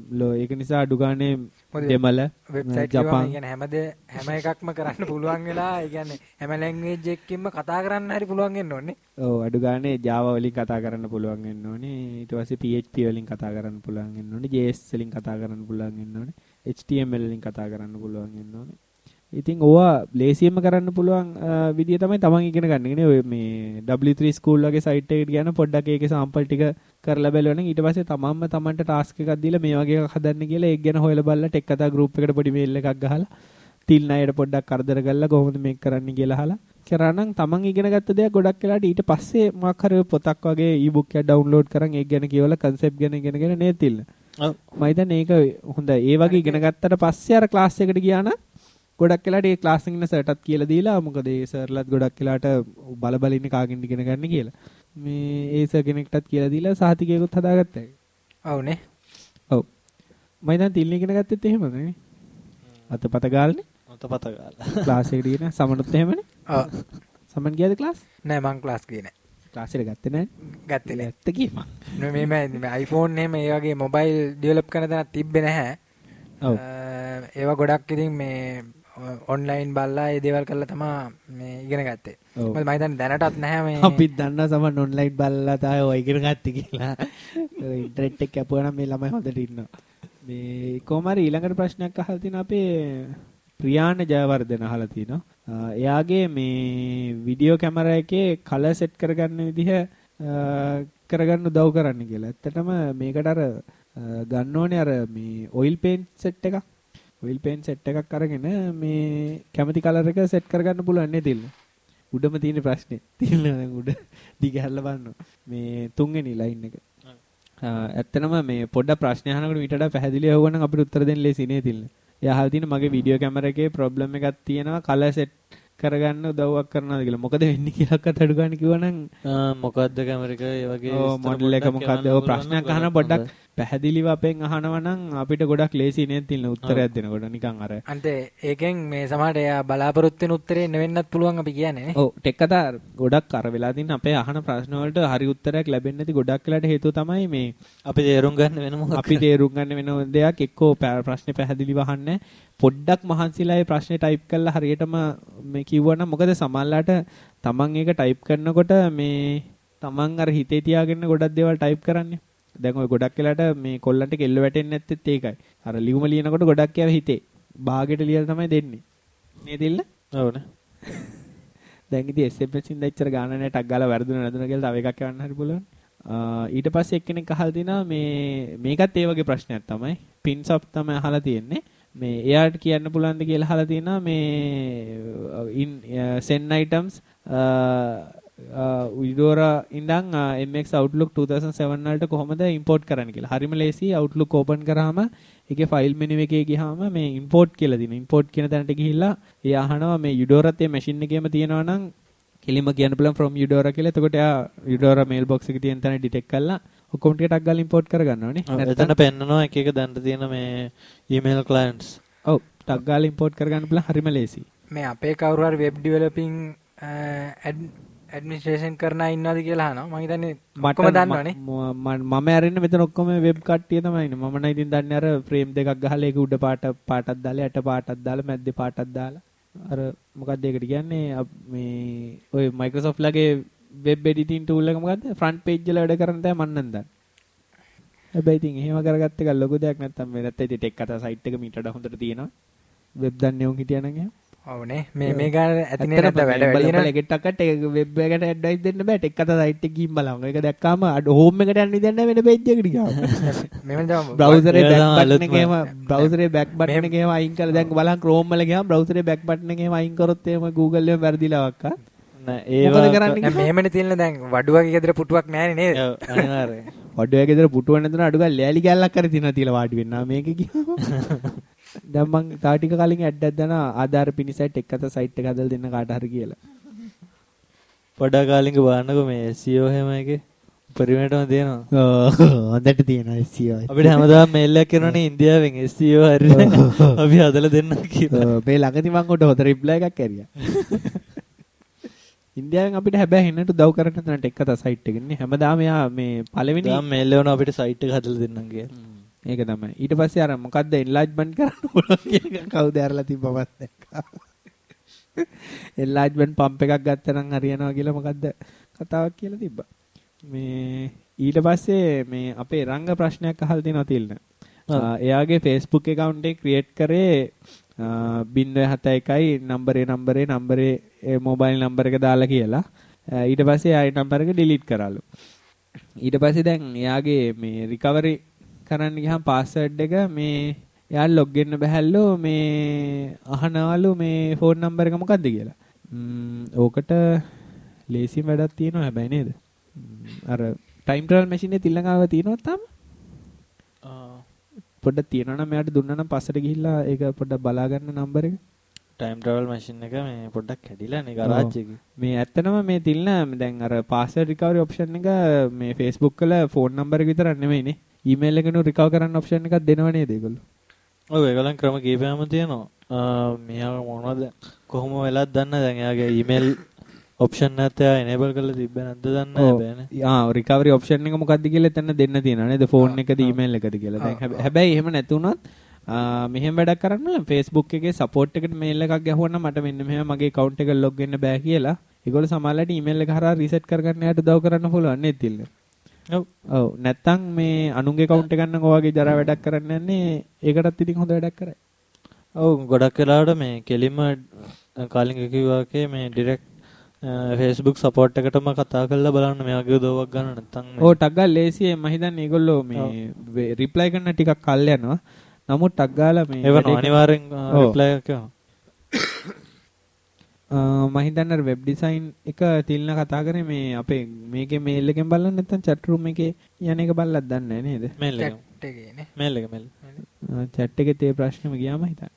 ඒක නිසා අඩු ගානේ දෙමළ වෙබ්සයිට් ජපාන් කියන්නේ හැම එකක්ම කරන්න පුළුවන් වෙලා ඒ කියන්නේ හැම ලැන්ග්වේජ් එකකින්ම කතා කරන්න හරි පුළුවන් වෙන්න ඕනේ. ඔව් අඩු ගානේ Java වලින් කතා කරන්න පුළුවන් වෙන්න ඕනේ. ඊට පස්සේ PHP වලින් කතා කරන්න පුළුවන් වෙන්න ඕනේ. JS වලින් කතා කරන්න පුළුවන් වෙන්න ඕනේ. HTML වලින් කතා කරන්න පුළුවන් වෙන්න ඕනේ. ඉතින් ඕවා ලේසියෙන්ම කරන්න පුළුවන් විදිය තමයි තමන් ඉගෙන ගන්න. ඉන්නේ ඔය මේ W3 ස්කූල් වගේ සයිට් එකකට ගියාම පොඩ්ඩක් ඒකේ සාම්පල් ටික කරලා බලවනම් ඊට පස්සේ තමන්ම තමන්ට ටාස්ක් එකක් දීලා මේ වගේ එකක් හදන්න කියලා ඒක ගැන හොයලා බලලා ටෙක් කතා ගෲප් එකට පොඩි මේල් එකක් ගහලා තිල් ණයට පොඩ්ඩක් කරදර කරලා කොහොමද මේක කරන්න කියලා අහලා කරානම් තමන් ඉගෙන ගත්ත දේක් ගොඩක් වෙලාට ඊට පස්සේ මොකක් හරි පොතක් වගේ e-book එකක් ඩවුන්ලෝඩ් කරන් ඒක ගැන කියවලා concept ගැන ඉගෙනගෙන නේද තිල්න. ඔව් මම හිතන්නේ ඒක හොඳයි. ඒ වගේ ඉගෙන ගත්තට පස්සේ අර ක්ලාස් එකට ගියා නම් ගොඩක් වෙලාට ඒ ක්ලාස් එකේ ඉන්න සර්ටත් කියලා දීලා මොකද ඒ සර්ලත් ගොඩක් වෙලාට බල ඉන්නේ කාගෙන්ද ඉගෙන ගන්න කියලා. මේ ඒ සර් කෙනෙක්ටත් කියලා දීලා සාහිතිකයකුත් හදාගත්තා. ඔව්නේ. ඔව්. මම දැන් තිල්න ඉගෙන ගත්තෙත් එහෙමද නේ? අතපත ගාල්නේ. අතපත ගාලා. ක්ලාස් එකට ගියේ නෑ සමනත් එහෙමනේ. ඔව්. සමන් ගියාද ක්ලාස්? නෑ මං ක්ලාස් ගියේ නෑ. ක්ලාස් එක ගත්තේ නෑ? ගත්තේ නෑ. ඇත්ත කියපන්. මේ iPhone එහෙම ඒ වගේ මොබයිල් ඩෙවලොප් කරන තැනක් තිබ්බේ නැහැ. ඔව්. ඒවා ගොඩක් ඉතින් මේ ඔන්ලයින් බලලා ඒ දේවල් කරලා තමයි මේ ඉගෙන ගත්තේ. මොකද මම හිතන්නේ දැනටත් නැහැ මේ අපිත් දන්නවා සමහර ඔන්ලයින් බලලා තමයි ඔය ඉගෙන ගත්තේ කියලා. ඉන්ටර්නෙට් එක කැපුවා නම් මේ ළමයි හොඳට ඉන්නවා. මේ කොහොම හරි ඊළඟට ප්‍රශ්නයක් අහලා තියෙනවා අපේ ප්‍රියාන ජයවර්ධන අහලා තිනවා. එයාගේ මේ වීඩියෝ කැමරා එකේ කලර් සෙට් කරගන්න විදිහ කරගන්න උදව් කරන්න කියලා. ඇත්තටම මේකට අර ගන්න ඕනේ අර මේ ඔයිල් පේන්ට් සෙට් එකක්. ඔයිල් පේන්ට් සෙට් එකක් අරගෙන මේ කැමති කලර් එක සෙට් කරගන්න පුළුවන් නේද තිල්ල. උඩම තියෙන ප්‍රශ්නේ. තිල්ල උඩ දිගහැරලා බලන්න. මේ තුන්වෙනි ලයින් එක. ඇත්තටම මේ පොඩ්ඩක් ප්‍රශ්න අහනකොට ඊට වඩා පැහැදිලිව අහුවනම් අපිට උත්තර දෙන්න ලේසි නේ තිල්ල. එයා අහලා තියෙන මගේ වීඩියෝ කැමරා එකේ ප්‍රොබ්ලම් එකක් තියෙනවා කලර් සෙට් කරගන්න උදව්වක් කරනවාද කියලා. මොකද වෙන්නේ කියලාවත් අඩු ගන්න කිව්වනම් මොකද්ද කැමරා එක ඒ වගේ මොඩල් එක මොකද්ද ඔය ප්‍රශ්නයක් අහන පොඩ්ඩක් පැහැදිලිව අපෙන් අහනවා නම් අපිට ගොඩක් ලේසි නේද තිල්න උත්තරයක් දෙනකොට නිකන් අර අන්තේ ඒකෙන් මේ සමහරට එයා බලාපොරොත්තු වෙන උත්තරේ නෙවෙන්නත් පුළුවන් අපි කියන්නේ නේ. ඔව් ටෙක් කතා ගොඩක් අර වෙලා තින්න අපේ අහන ප්‍රශ්න වලට හරි උත්තරයක් ලැබෙන්නේ නැති ගොඩක් වෙලාට හේතුව තමයි මේ අපි තේරුම් ගන්න වෙන මොකක්ද අපි තේරුම් ගන්න වෙන දෙයක් එක්කෝ ප්‍රශ්නේ පැහැදිලිව අහන්නේ පොඩ්ඩක් මහන්සිලා ඒ ප්‍රශ්නේ ටයිප් කරලා හරියටම මේ කිව්වනම් මොකද සමහරලාට තමන් ඒක ටයිප් කරනකොට මේ තමන් අර හිතේ තියාගෙන ගොඩක් දේවල් ටයිප් කරන්නේ. දැන් ඔය ගොඩක් වෙලාට මේ කොල්ලන්ට කෙල්ල වැටෙන්නේ නැත්තේත් ඒකයි. අර ලියුම ලියනකොට ගොඩක් ඒවා හිතේ. භාගයට ලියලා තමයි දෙන්නේ. නේද ඉල්ල? ඔව්නේ. දැන් ඉතින් SMS ඉඳ ඉච්චර ගාන නැහැ ටක් ගාලා වැරදුන නැදුන කියලා තව එකක් යවන්න හරි පුළුවන්. ඊට පස්සේ එක්කෙනෙක් අහලා තිනවා මේකත් ඒ වගේ ප්‍රශ්නයක් තමයි. pins of තමයි අහලා තියෙන්නේ. මේ එයාට කියන්න පුළුවන්ද කියලා අහලා තිනවා මේ send items Eudora ඉඳන් MX Outlook 2007 වලට කොහොමද import කරන්න කියලා. හරිම ලේසි. Outlook open කරාම ඒකේ file menu එකේ ගියාම මේ import කියලා දින. import කියන තැනට ගිහිල්ලා එයා අහනවා මේ Eudora තේ machine එකේම තියෙනවා නම් කෙලින්ම කියන්න පුළුවන් from Eudora කියලා. එතකොට එයා Eudora mailbox එකේ තියෙන තැන detect කරලා ඔක්කොම ටික ටක් ගාලා import කරගන්නවනේ. එතන පෙන්නනවා එක එක දැනට තියෙන මේ email clients. ඔව් ටක් ගාලා import කරගන්න පුළුවන්. හරිම ලේසි. මේ අපේ කවුරු හරි web developing ඇඩ්මිනිස්ට්‍රේෂන් කරන අය ඉන්නවද කියලා අහනවා. මම හිතන්නේ ඔක්කොම දන්නවනේ. මම ඇරෙන්න මෙතන ඔක්කොම වෙබ් කට්ටිය තමයි ඉන්නේ. මම නම් ඉතින් දන්නේ අර ෆ්‍රේම් දෙකක් ගහලා ඒක උඩ පාටක් දාලා යට පාටක් දාලා මැද්දේ පාටක් දාලා අර මොකක්ද ඒකට කියන්නේ මේ ඔය Microsoft ලගේ වෙබ් එඩිටින් ටූල් එක මොකද්ද? ෆ්‍රන්ට් පේජ් වල වැඩ කරන තමයි මම නම් දන්නේ. හැබැයි ඉතින් එහෙම කරගත්ත එක ලොකු දෙයක් නැත්තම් මේ නැත්නම් ඉතින් ටෙක් කතා සයිට් එක මීට වඩා හොඳට තියෙනවා. වෙබ් දන්නේ උන් හිටියා නම් එහෙම. ඔව්නේ මේ ගාන ඇතිනේ නැත්නම් වැඩ වැඩි වෙනවා. ඒකට ටක්කට වෙබ් එකට ඇඩ්වයිස් දෙන්න බෑ. ටෙක් කතා සයිට් එක ගිහින් බලන්න. ඒක දැක්කාම හෝම් එකට යන්න ඉතින් වෙන පේජ් එකට ගියාම. මෙහෙම තමයි බ්‍රවුසරේ බෑක් බටන් එකේම බ්‍රවුසරේ බෑක් බටන් එකේම අයින් කරලා දැන් බලන්න Chrome වල ගියාම බ්‍රවුසරේ බෑක් බටන් එකේම අයින් කරොත් එහෙම Google එකම වැරදිලා වක්කා. නෑ ඒවා මෙහෙමනේ තියෙන දැන් වඩුවගේ ගෙදර පුටුවක් නෑනේ නේද? ඔව් අනිවාර්යයෙන්. වඩුවගේ ගෙදර පුටුවක් නැතුන අඩු ගාලා ලෑලි ගැල්ලක් කර තියනවා තියලා වාඩි වෙන්න. මේක ගියාම දැන් මං තා ටික කලින් ඇඩ් එකක් දාන ආධාර පිනිසයිට් එක් අත සයිට් එක හදලා දෙන්න කාට හරි කියලා. පොඩා කාලින්ක බලන්නකෝ මේ SEO හැම එකේ පරිමේටම තියෙනවා. හොඳට තියෙනවා SEO. අපිට හැමදාම මේල් එකක් කරනවනේ ඉන්දියාවෙන් SEO හරියට අපි හදලා දෙන්න කියලා. මේ ළඟදී මං උඩ හොත රිප්ලයි එකක් ඇරියා. ඉන්දියාවෙන් අපිට හැබැයි හෙන්නට උදව් කරන්න තන ටෙක් කතා සයිට් එකනේ. හැමදාම යා මේ පළවෙනි දැන් මේල් එවන අපිට සයිට් එක හදලා දෙන්නම් කියලා. ඒක තමයි. ඊට පස්සේ අර මොකද්ද එන්ලාර්ජ්මන්ට් කරන්න ඕන කියන එක කවුද ඇරලා තිබ්බවත් දැක්කා. එන්ලාර්ජ්මන්ට් පම්ප් එකක් ගත්තා නම් හරියනවා කියලා මොකද්ද කතාවක් කියලා තිබ්බා. මේ ඊට පස්සේ මේ අපේ රංග ප්‍රශ්නයක් අහලා තියෙනවා තිල්න. එයාගේ Facebook account එක create කරේ 071යි නම්බරේ mobile number එක දාලා කියලා. ඊට පස්සේ ආයි number එක delete කරාලු. ඊට පස්සේ දැන් එයාගේ මේ recovery කරන්න ගියාම password එක මේ යා log වෙන්න බැහැලු මේ අහනවලු මේ phone number එක මොකද්ද කියලා. ඕකට ලේසිම වැඩක් තියෙනවා හැබැයි නේද? අර time travel machine එකේ තිල්ලංගාව තියෙනවද තාම? පොඩ්ඩක් තියෙනවා නම් මෙයාට දුන්නා නම් පස්සට ගිහිල්ලා ඒක පොඩ්ඩක් බලා ගන්න number එක. time travel machine එක මේ පොඩ්ඩක් කැඩිලා නේ ගරාජ් එකේ. මේ ඇත්තනම මේ තිල්න දැන් අර password recovery option එක මේ Facebook වල phone number එක විතරක් නෙමෙයිනේ. email එකනු recover කරන්න option එකක් දෙනව නේද ඒගොල්ලෝ? ඔව් ඒගොල්ලන් ක්‍රම කීපයක්ම තියෙනවා. මෙයා මොනවද කොහොම වෙලක් දන්න දැන් එයාගේ email option නැත්නම් එයා enable කරලා තිබ්බේ නැද්ද දන්නේ නැහැ බෑනේ. recovery option එක මොකක්ද කියලා එතන දෙන්න තියෙනවා නේද? phone එකද email එකද කියලා. දැන් හැබැයි එහෙම නැති වුණොත් මෙහෙම වැඩක් කරන්න නම් Facebook එකේ support එකට mail එකක් ගැහුවනම් මට මෙන්න මෙහෙම මගේ account එක log වෙන්න බෑ කියලා. ඒගොල්ලෝ සමහරවිට email එක හරහා reset කරගන්න යාට උදව් කරන්න පුළුවන් නේද තිල්ල? ඔව් නැත්තම් මේ අනුන්ගේ account එක ගන්න ඔයගේ ජරා වැඩක් කරන්න යන්නේ ඒකටත් ඉතින් හොඳ වැඩක් කරයි. ඔව් ගොඩක් වෙලාවට මේ කෙලිම කාලින් කිව්වාකේ මේ direct Facebook support එකටම කතා කරලා බලන්න මෙයාගේ උදව්වක් ගන්න නැත්තම් ඔව් ටක් ගාලා ලේසියෙන් මම හිතන්නේ ඒගොල්ලෝ මේ reply කරන ටිකක් කල් යනවා. නමුත් ටක් ගාලා මේ ඒවන අනිවාර්යෙන් reply එකක් කරනවා. මම හිතන්නේ වෙබ් ඩිසයින් එක තිල්න කතා කරේ මේ අපේ මේකේ මේල් එකෙන් බලන්න නැත්නම් chat room එකේ යන එක බලලත් දන්නේ නැහැ නේද? මේල් එක. chat එකේ නේ. මේල් එක. chat එකේ තේ ප්‍රශ්නෙම ගියාම හිතන්න.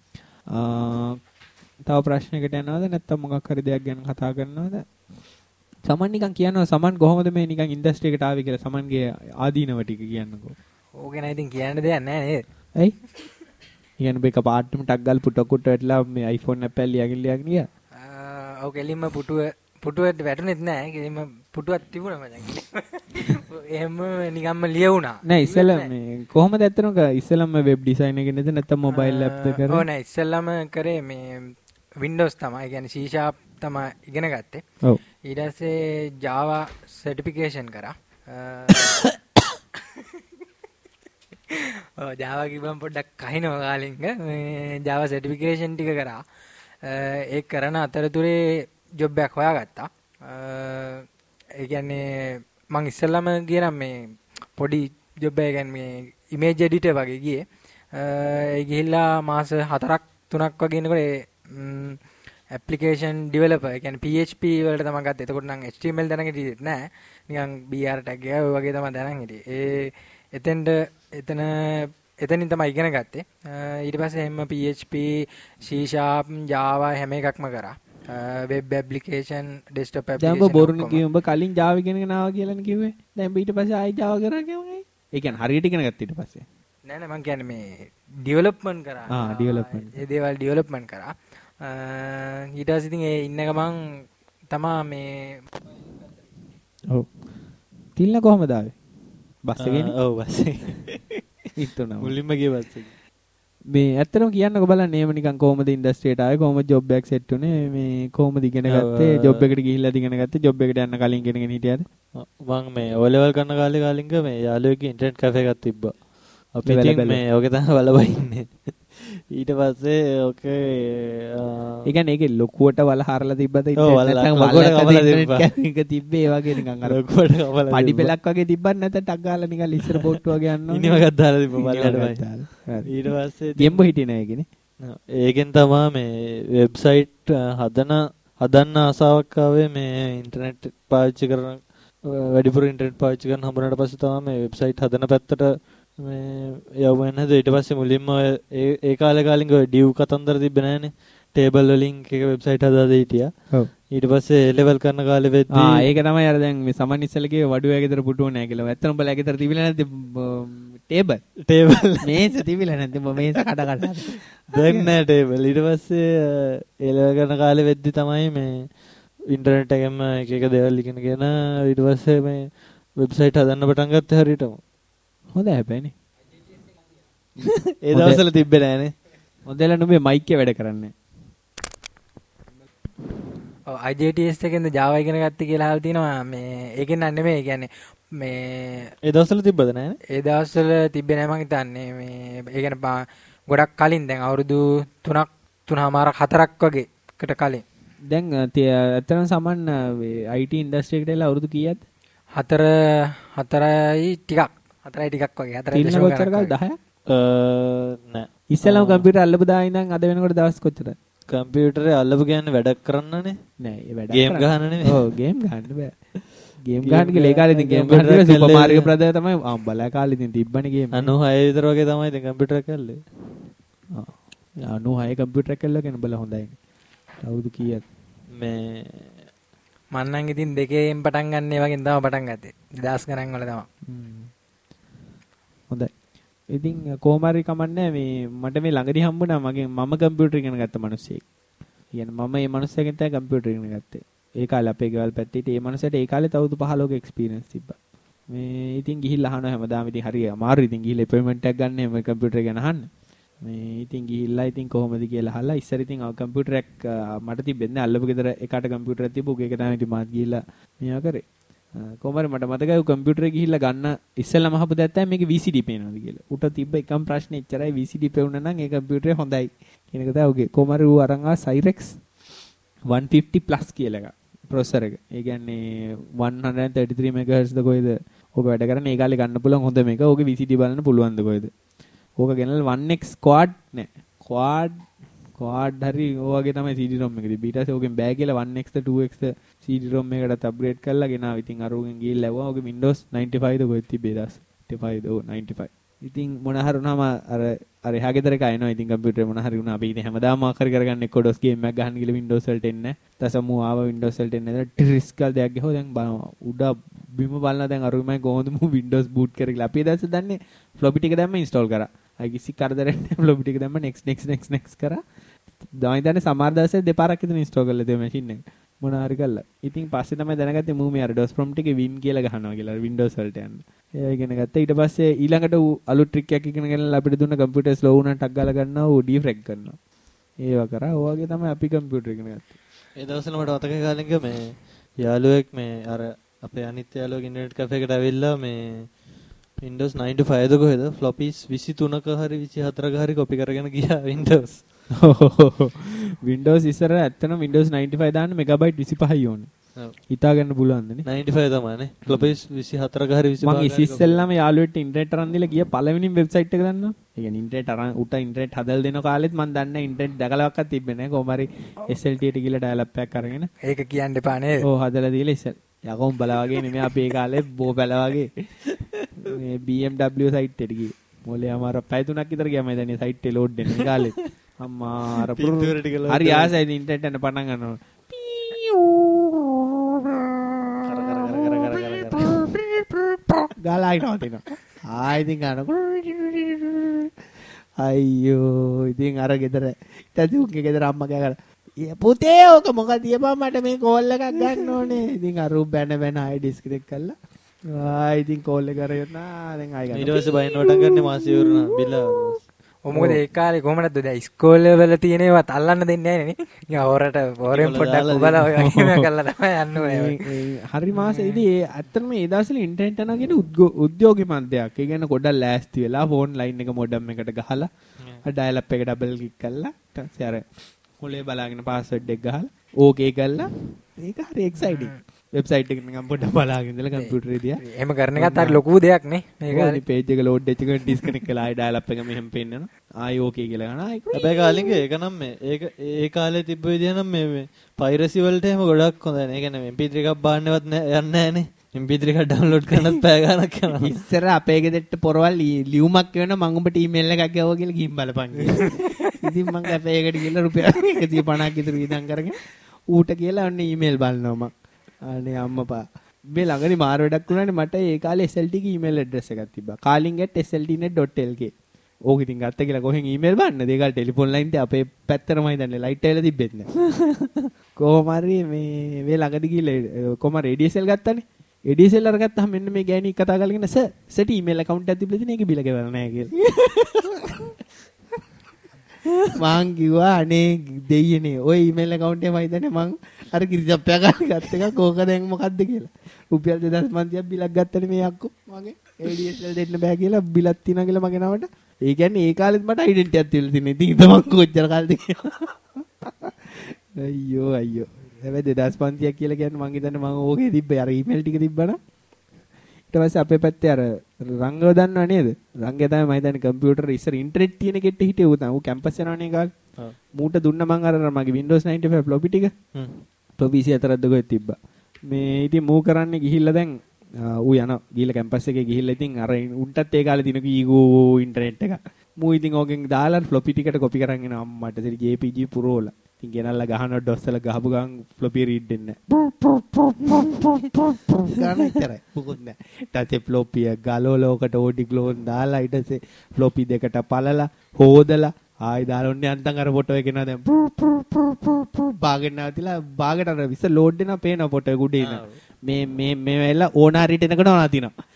තව ප්‍රශ්නයකට යනවද නැත්නම් මොකක් හරි දෙයක් ගැන කතා කරනවද? සමන් නිකන් කියනවා සමන් කොහොමද මේ නිකන් ඉන්ඩස්ට්‍රි එකට ආවේ කියලා සමන්ගේ ආදීනව ටික කියන්නකෝ. ඕක නෑ ඉතින් කියන්න දෙයක් නෑ නේද? ඇයි? ඊයන් මේක පාට්ටම ටක් ගාලා පුටුවට වැටලා මේ iPhone app එක ලියගෙන ගියා. ඔව් කෙලින්ම පුටුවට වැටුනේත් නෑ. කෙලින්ම පුටුවක් තිබුණා මචං. එහෙම නිකම්ම ලියුණා. නෑ ඉස්සෙල්ලා මේ කොහොමද ඇත්තටම ඉස්සෙල්ලාම වෙබ් ඩිසයින් එකේ නේද නැත්නම් මොබයිල් ඇප් එක කරේ? ඔව් නෑ ඉස්සෙල්ලාම කරේ මේ Windows තමයි. ඒ කියන්නේ C# තමයි ඉගෙන ගත්තේ. ඔව්. ඊට පස්සේ Java certification කරා. ඔව් Java කිව්වම පොඩ්ඩක් කහිනවා කාලින්ග. මේ Java certification ටික කරා. ඒක කරන අතරතුරේ ජොබ් එකක් හොයාගත්තා. ඒ කියන්නේ මං ඉස්සෙල්ලාම ගියේ නම් මේ පොඩි ජොබ් එකක් කියන්නේ මේ ඉමේජ් එඩිටර් වගේ ගියේ. ඒ ගිහිල්ලා මාස 4ක් 3ක් වගේ ඉන්නකොට ඇප්ලිකේෂන් ඩෙවලොපර් ඒ කියන්නේ PHP වලට තමයි ගත්තේ. එතකොට නම් HTML දැනගෙන හිටියෙත් නෑ. නිකන් BR tag එක ඔය වගේ තමයි දැනන් හිටියේ. එතනින් තමයි ඉගෙන ගත්තේ. ඊට පස්සේ හැම PHP, C# Java හැම එකක්ම කරා. Web application, desktop application. දැන් ඔබ බොරුනේ කිව්වේ ඔබ කලින් Java ඉගෙනගෙන ආවා කියලානේ කිව්වේ. දැන් ඔබ ඊට පස්සේ ආයෙ Java කරා කියන්නේ. ඒ කියන්නේ හරියට ඉගෙන ගත්ත ඊට පස්සේ. නෑ මං කියන්නේ මේ ඩෙවලොප්මන්ට් කරා. ඩෙවලොප්මන්ට්. ඒ දේවල් ඩෙවලොප්මන්ට් කරා. ඊට පස්සේ ඉතින් ඒ ඉන්න ගමන් තමා මේ ඔව්. තිල්න කොහමද ආවේ? බස් එකේනේ. ඔව් බස් එකේ. ඉතුණා. මුලින්ම ගිය බස් එකේ. මේ ඇත්තටම කියන්නකෝ බලන්න එහෙම නිකන් කොහොමද ඉන්ඩස්ට්‍රියට ආවේ කොහොමද ජොබ් එකක් සෙට් උනේ මේ කොහොමද ඉගෙන ගත්තේ ජොබ් එකට ගිහිල්ලාද ඉගෙන ගත්තේ ජොබ් එකට යන්න කලින් ඉගෙනගෙන හිටියද මම මේ O level කරන කාලේ කාලින්ක මේ යාළුවෙක්ගේ ඉන්ටර්නෙට් කැෆේ එකක් තිබ්බා අපි ඉතින් මේ ඔගේ තමයි බලබයින්නේ ඊට පස්සේ ඔකේ ඒ කියන්නේ ඒකේ ලොකුවට වල හරලා තිබ්බද නැත්නම් වලට එක තිබ්බේ ඒ වගේ නිකන් අර ලොකුවට කවලා පඩි පෙලක් වගේ තිබ්බත් නැත්නම් ටක් ගාලා නිකන් ලිස්සර පොට්ටු වගේ යනවා ඉනිමකක් දාලා තිබ්බා බලයට ඊට පස්සේ ගෙම්බ හිටියේ නෑ ඒකනේ ඒකෙන් තමයි මේ වෙබ්සයිට් හදන්න ආසාවක් ආවේ මේ ඉන්ටර්නෙට් පාවිච්චි කරන වැඩිපුර ඉන්ටර්නෙට් පාවිච්චි කරන හම්බුනට පස්සේ තමයි මේ වෙබ්සයිට් හදන පැත්තට මේ යවුවෙන් නැද ඊට පස්සේ මුලින්ම ඒ කාලේ කාලින්ක ඩිව් කතන්දර තිබ්බේ නැහනේ ටේබල් වලින් එක වෙබ්සයිට් හදාලා හිටියා. ඔව්. ඊට පස්සේ ලෙවල් කරන කාලේ වෙද්දී ඒක තමයි අර දැන් මේ සමන් ඉස්සල කිව්ව වඩුවේ ගෙදර පුටුව නැහැ කියලා. ඇත්තටම බලලා ගෙදර තිබිලා නැද්ද ටේබල් මේස තිබිලා නැද්ද මේස කඩ කඩ. දැන් නෑ ටේබල්. ඊට පස්සේ ලෙවල් කරන කාලේ වෙද්දී තමයි මේ ඉන්ටර්නෙට් එකෙන් එක දේවල් ඉගෙනගෙන ඊට පස්සේ මේ වෙබ්සයිට් හදන්න පටන් ගත්තේ හරියටම. හොඳයි හැබැයිනේ. ඒ දවස්වල තිබ්බේ නෑනේ. මොදෙලා නුඹේ මයික් එක වැඩ කරන්නේ. ඔව් IJTS එකෙන්ද Java ඉගෙන ගත්තේ කියලා අහලා තිනවා මේ ඒකෙන් නම් නෙමෙයි කියන්නේ මේ ඒ දවස්වල තිබ්බද නෑනේ? ඒ දවස්වල තිබ්බේ නෑ මං හිතන්නේ මේ ඒ කියන්නේ ගොඩක් කලින් දැන් අවුරුදු 3මාරක් 4ක් වගේ කට කලින්. දැන් ඇත්තටම සමන් IT ඉන්ඩස්ට්‍රි එකට එලා අවුරුදු කීයක්ද? 4යි ටිකක් 4යි ටිකක් වගේ 4යි දශම කොච්චර කාලේ 10ක්? නෑ. ඉස්සෙල්ලාම කම්පියුටර් අල්ලපු දා ඉඳන් අද වෙනකොට දවස් කොච්චරද? කම්පියුටරේ අල්ලපු කියන්නේ වැඩක් කරන්නනේ. නෑ ඒ වැඩ ගේම් ගහන්න නෙමෙයි. ඔව් ගේම් ගහන්න බෑ. ගේම් ගහන්න කියලා ඒ කාලේ ඉතින් ගේම් ගහන්න සුපර් මාරියෝ බ්‍රදර් තමයි බලා කාලේ ඉතින් තිබ්බනේ ගේම්. 96 විතර වගේ තමයි ඉතින් කම්පියුටර් එක ඇල්ලේ. ආ 96 කම්පියුටර් එක ඇල්ලලා කියන බල හොඳයි. අවුරුදු කීයද? මේ මම නම් ඉතින් දෙකේන් පටන් ගන්න ඒ වගේ තමයි පටන් ගත්තේ. 2000 ගණන් වල තමයි. හොඳයි. ඉතින් කොහොම හරි කමන්නේ මේ මට මේ ළඟදී හම්බුණා මම කම්පියුටර් ඉගෙන ගත්ත මිනිස්සෙක්. කියන්නේ මම මේ මිනිස්සෙක්ගෙන් තමයි කම්පියුටර් ඉගෙන ගත්තේ. ඒ කාලේ අපේ ගෙවල් පැත්තේ ඒ මිනිස්සට ඒ කාලේ අවුරුදු 15ක එක්ස්පීරියන්ස් තිබ්බා. මේ ඉතින් ගිහිල්ලා අහනවා හැමදාම ඉතින් හරි අමාරුයි ඉතින් ගිහිල්ලා අපොයින්ට්මන්ට් එකක් ගන්න මේ කම්පියුටර් ගැන අහන්න. මේ ඉතින් ගිහිල්ලා ඉතින් කොහොමද කියලා අහලා ඉස්සර ඉතින් කම්පියුටර් එක මට තිබෙන්නේ අල්ලපු ගෙදර එකට කම්පියුටර් එකක් තිබ්බ ඒක තමයි ඉතින් මාත් ගිහිල්ලා මෙයා කරේ. කොහමද මට මතකයි කම්පියුටර් ගිහිල්ලා ගන්න ඉස්සෙල්ලාම අහපු දැත්තයි මේකේ VCD පේනවද කියලා. උට තිබ්බ එකම ප්‍රශ්නේ එච්චරයි VCD පෙවුනා නම් ඒ කම්පියුටරේ හොඳයි කියන එක තමයි ඔගේ. කොහමද ඌ අරන් ආ Cyrex 150 plus කියලා එක ප්‍රොසෙසර් එක. ඒ කියන්නේ 133 MHz ද කොයිද? ඕක වැඩ කරන්නේ ඒ කාලේ ගන්න පුළුවන් හොඳ මේක. ඕකේ VCD බලන්න පුළුවන්ද කොයිද? ඕක ගෙනල්ලා 1x quad නෑ. quad හරි ඔයගේ තමයි CD-ROM එක තිබ්බ. ඊට පස්සේ ඕකෙන් බෑ කියලා 1x ද 2x ද CD-ROM එකකට අප්ග්‍රේඩ් කරලා ගෙනාව. ඉතින් අර උගෙන් ගිහිල්ලා ඇව්වා. ඕකේ Windows 95 ද කොහෙද තිබ්බේ 95 ඔව් 95. ඉතින් මොන හරි වුණාම අර එහා ගෙදර එක එනවා. ඉතින් කම්පියුටරේ මොන හරි වුණා අපි ඉතින් හැමදාම ආකරි කරගන්න එක්ක DOS ගේම් එකක් ගහන්න ගිහලා Windows වලට එන්නේ නැහැ. තසමු ආව Windows වලට එන්නේ නැහැ. ට්‍රිස්කල් දෙයක් ගහුවා. දැන් උඩ බිම බලනවා දැන් අරුමයි කොහොමද මු Windows boot කරගලා. අපි දැස්ස දන්නේ floppy ටික දැම්ම install කරා. අයි කිසි කරදරයක් නැහැ. floppy ටික දැම්ම next කරා. දැන් සමහර දවසේ දෙපාරක් විතර install කරලා තියෙන machine එක. මොන හරි කළා. ඉතින් පස්සේ තමයි දැනගත්තේ මූ මේ අර DOS prompt එකේ win කියලා ගහනවා කියලා Windows වලට යන්න. ඒ ඉගෙන ගත්තා. ඊට පස්සේ ඊළඟට අලුත් ට්‍රික් එකක් ඉගෙන ගන්නලා අපිට දුන්න කම්පියුටර් ස්ලෝ වුණා ටක් ගාලා ගන්නවා ඌ ඩිෆ්‍රැග් කරනවා. ඒව කරා. ඔය වගේ තමයි අපි කම්පියුටර් ඉගෙන ගත්තේ. ඒ දවස්වල මට මතකයි කාලෙක මේ යාළුවෙක් මේ අර අපේ අනිත් යාළුවෙක් ඉන්ටර්නෙට් කැෆේ එකට ඇවිල්ලා මේ Windows 95 ද කොහෙද floppies 23ක හරි 24ක හරි කොපි කරගෙන ගියා Windows. Windows ඉස්සර ඇත්තටම Windows 95 දාන්න මෙගාබයිට් 25යි ඕනේ. හිතා ගන්න පුළුවන්දනේ 95 තමයිනේ. ෆ්ලොපීස් 24ක හරි 25ක. මම ඉස්සෙල්ලාම යාළුවෙක්ට ඉන්ටර්නෙට් අරන් දීලා ගිය පළවෙනිම වෙබ්සයිට් එක දන්නවා. ඒ කියන්නේ ඉන්ටර්නෙට් අරන් උට ඉන්ටර්නෙට් හදලා දෙන කාලෙත් මම දන්නේ ඉන්ටර්නෙට් දැකලාවත් තිබ්බේ නැහැ. කොහොම හරි SLT එකට ගිහලා ඩයලොග් එකක් අරගෙන. ඒක කියන්න එපා නේද? ඔව් හදලා දීලා ඉස්සෙල්. යකෝම් බලා වගේ නෙමෙයි අපි ඒ කාලේ බෝ බැල වගේ. මේ BMW සයිට් එකට ගියේ. මොලේ අමාර පැය 3ක් විතර ගියා මම දැන් සයිට් එක ලෝඩ් වෙන කාලේ. අම්මා අර හරි ආසයි ඉන්ටර්නෙට් යන පටන් ගන්නවා. ගාලා හිටව තිනවා. ඉතින් අයියෝ ඉතින් අර ගෙදර ඉතින් ගෙදර අම්මා කෑගලා පුතේ ඕක මොකද තියපන් මට මේ කෝල් එකක් ගන්න ඕනේ. ඉතින් අර බැන ආයි ඩිස්කනෙක්ට් කළා. ඉතින් කෝල් එක කරේනා දැන් ආයි ගන්න. ඊට පස්සේ බයින් වටන් ගන්නේ මාසෙ ඉවරනා බිල. මොකද ඒ කාලේ කොහමද දැන් ඉස්කෝලේ වල තියෙන ඒවත් අල්ලන්න දෙන්නේ නැහැ නේ. ඉතින් හොරෙන් පොඩ්ඩක් උබලා ඔය වගේම කරලා තමයි යන්න ඕනේ. හරි මාසෙදී ඇත්තටම ඒ දවස්වල ඉන්ටර්නෙට් යනවා කියන උද්‍යෝගී මන්දයක්. ඒ කියන්නේ ගොඩක් ලෑස්ති වෙලා ෆෝන් ලයින් එක මොඩම් එකට ගහලා ඩයලොග් එක ඩබල් ක්ලික් කරලා ඊට අර මොලේ බලාගෙන පාස්වර්ඩ් එක ගහලා ඕකේ කරලා ඒක හරි එක්සයිටිං. වෙබ්සයිට් එකකින් නිකන් පොඩ්ඩක් බලාගෙන ඉඳලා කම්පියුටරේ දිහා. එහෙම කරන එකත් හරි ලොකු දෙයක් නේ. මේක හරි පේජ් එක ලෝඩ් වෙච්ච එක ඩිස්කනෙක්ට් කළා ආයි ඩයලොග් එක මෙහෙම පෙන්නනවා. ආයි ඕකේ කියලා ගන්න. හැබැයි කාලින්ගේ ඒක නම් මේ ඒක ඒ කාලේ තිබ්බ විදිය නම් මේ පයිරසි වලට එහෙම ගොඩක් හොඳයි නේ. ඒ කියන්නේ MP3 එකක් බාන්නවත් යන්නේ නැහනේ. MP3 එකක් ඩවුන්ලෝඩ් කරනත් පැය ගාණක් යනවා. ඉස්සර අපේ ගෙදරට පොරවල් ලියුමක් වෙන මම උඹට ඊමේල් එකක් ගවුවා කියලා ගිහින් බලපන් කියලා. ඉතින් මම අපේ එකට ගිහලා රුපියල් 150ක් විතර වියදම් කරගෙන ඌට කියලා ඔන්න ඊමේල් බලනවා මම. අනේ අම්මපා මේ ළඟදී මාර වැඩක් වුණානේ මට ඒ කාලේ SLT ගේ ඊමේල් ඇඩ්‍රස් එකක් තිබ්බා. calling@sltnet.lk. ඕක ඉතින් ගත්ත කියලා කොහෙන් ඊමේල් බලන්නද? ඒ කාලේ ටෙලිෆෝන් ලයින් තේ අපේ පැත්තටමයි දැන්නේ ලයිට් ඇවිල්ලා තිබ්බෙත් නෑ. කොහොම හරි මේ ළඟදී ගිහලා කොහම ADSL ගත්තානේ. ADSL අරගත්තාම මෙන්න මේ ගෑණි කතා කරගෙන සර් ඊමේල් account එකක් තිබිලා තියෙන එක බිල ගෙවලා නෑ කියලා. මං කිව්වා අනේ දෙයියනේ ඔය ඊමේල් account එකේ මම හිතන්නේ මං අර කිරිජප්පය ගන්න ගත්ත එකක් ඕක දැන් මොකද්ද කියලා. රුපියල් 2500ක් බිලක් ගත්තනේ මේ අක්කෝ මගේ ADSL දෙන්න බෑ කියලා බිලක් තියනවා කියලා මගේ නමට. ඒ කියන්නේ ඒ කාලෙත් මට ඩෙන්ටි එකක් තියලා තින්නේ. ඉතින් මං කොච්චර කාලෙද කියලා. අයියෝ. හැබැයි 2500ක් කියලා කියන්නේ මං හිතන්නේ මං ඕකේ තිබ්බේ අර ඊමේල් ටික තිබ්බනම්. ඊට පස්සේ අපේ පැත්තේ අර රංගව දන්නව නේද? රංගේ තමයි මම හිතන්නේ කම්පියුටර් ඉස්සර ඉන්ටර්නෙට් තියෙන කෙට්ට හිටියේ ඌ තමයි. ඌ කැම්පස් යනවනේ කාලේ. මූට දුන්න මං අර මගේ Windows 95 ෆ්ලොපි ටික. ෆ්ලොපි 24ක් ගොඩ තිබ්බා. මේ ඉතින් මූ කරන්නේ ගිහිල්ලා දැන් ඌ යනවා. ගිහිල්ලා කැම්පස් එකේ ගිහිල්ලා ඉතින් අර උන්ටත් ඒ කාලේ දිනක ඊගෝ ඉන්ටර්නෙට් එක. මූ ඉතින් ඕකෙන් දාලා ෆ්ලොපි ටිකට කොපි කරන් එනවා අම්මට. ඉතින් JPG පුරෝලා. ඉතින් ගෙනල්ලා ගහනවා ඩොස්සල ගහපු ගමන් ෆ්ලොපි රීඩ් දෙන්නේ නැහැ. ගාන ඉතරයි. මොකුත් නැහැ. ඊට පස්සේ ෆ්ලොපි ගලවලෝකට ඕඩි ග්ලෝන් දාලා ඊට පස්සේ ෆ්ලොපි දෙකට පළලා හොදලා ආයි දාලා ඔන්නේ අන්තන් අර ෆොටෝ එක එනවා දැන් බාගෙන නැවතිලා බාගට අර විස ලෝඩ් වෙනවා පේනවා ෆොටෝ එක උඩේ ඉන්න මේ වෙලා ඕනාරිට එනකොට නවතිනවා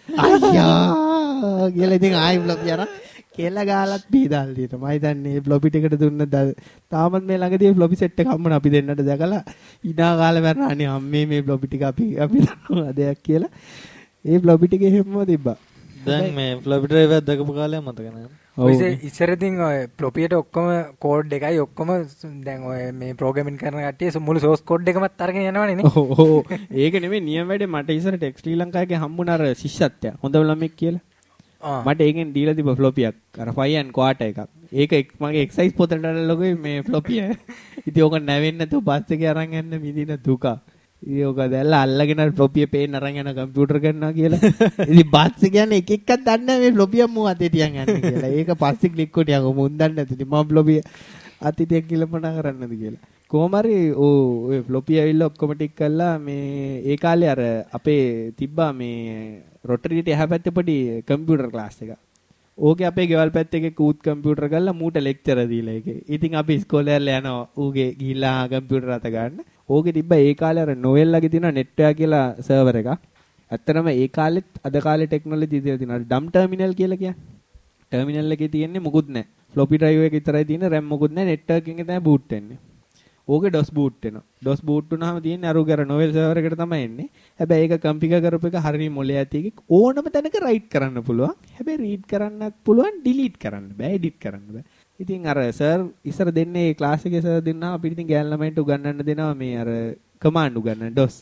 අයියා කියලා ඉතින් ආයි ෆ්ලොපි අර කෙල ගාලත් බීදාල් දිනවා මම හිතන්නේ ෆ්ලොපි ටිකට දුන්න තාමත් මේ ළඟදී ෆ්ලොපි සෙට් එක හම්බුණා අපි දෙන්නට දැකලා ඉනා කාලේ මරන අනේ අම්මේ මේ ෆ්ලොපි ටික අපි දන්නවා දෙයක් කියලා ඒ ෆ්ලොපි ටික එහෙමම තිබ්බා දැන් මේ ෆ්ලොපි ඩ්‍රයිව් එක දැකපු කාලයක් මතක නැහැ. ඔය ඉස්සරදින් ඔය ෆ්ලොපියට ඔක්කොම කෝඩ් එකයි ඔක්කොම දැන් ඔය මේ ප්‍රෝග්‍රෑමින් කරන කට්ටිය මුළු සෝස් කෝඩ් එකමත් අරගෙන යනවනේ නේ. ඔව් ඒක නෙමෙයි නියම වැඩේ මට ඉස්සර ටෙක්ස් ශ්‍රී ලංකාවේ හම්බුණ අර ශිෂ්‍යත්වය හොඳම ළමෙක් කියලා. මට ඒකෙන් දීලා තිබ්බ ෆ්ලොපියක් අර 5 and quarter එකක්. ඒක මගේ එක්සයිස් පොතට ලොගුයි මේ ෆ්ලොපිය. ඉතින් ඕක නැවෙන්නේ නැතුව බස් එකේ අරන් යන්න මිදින දුක. ඉතින් ඕක දැල්ලා අල්ලගෙන ෆ්ලොපිය පේන්න අරන් යන කම්පියුටර් කරනවා කියලා. ඉතින් බස් එක කියන්නේ එක එකක් දන්නේ නැහැ මේ ෆ්ලොපිය මෝ අතේ තියන් යන්නේ කියලා. ඒක පස්සේ ක්ලික් කොට යකෝ මුන් දන්නේ නැති. ඉතින් මම ෆ්ලොපිය අතේ තියන් කියලා මොනා කරන්නද කියලා. කොහොම හරි ඔය ෆ්ලොපිය ඇවිල්ලා ඔක්කොම ටික කළා මේ ඒ කාලේ අර අපේ තිබ්බා මේ රොටරියට එහා පැත්තේ පොඩි කම්පියුටර් ක්ලාස් එකක්. ඕකේ අපේ ගෙවල් පැත්තේ එක කූත් කම්පියුටර් ගල්ලා මූට ලෙක්චර් දීලා ඒකේ. ඉතින් අපි ඉස්කෝලේ යනවා ඌගේ ගිහිල්ලා කම්පියුටර් අත ගන්න. ඕකේ තිබ්බා ඒ කාලේ අර නොවෙල්ලාගේ තියෙන නෙට්වර්ක් කියලා සර්වර් එකක්. ඇත්තටම ඒ කාලෙත් අද කාලේ ටෙක්නොලොජි ඉතින් තියෙනවා. ඩම් ටර්මිනල් කියලා කියන්නේ. ටර්මිනල් එකේ තියෙන්නේ මොකුත් නැහැ. ෆ්ලොපි ඩ්‍රයිව් එක විතරයි තියෙන්නේ RAM මොකුත් නැහැ. නෙට්වර්ක් එකෙන් තමයි බූට් වෙන්නේ. ඕකේ DOS boot වෙනවා. DOS boot වුණාම තියෙන්නේ අර novel server එකට තමයි එන්නේ. හැබැයි ඒක configure කරපු එක හරිය මොලේ ඇති එකක් ඕනම තැනක write කරන්න පුළුවන්. හැබැයි read කරන්නත් පුළුවන් delete කරන්න බෑ edit කරන්න බෑ. ඉතින් අර සර් ඉස්සර දෙන්නේ ක්ලාස් එකේ සර් දෙන්නා අපිට ඉතින් ගෑන් ළමයින්ට උගන්වන්න දෙනවා මේ අර command උගන්වන්න DOS.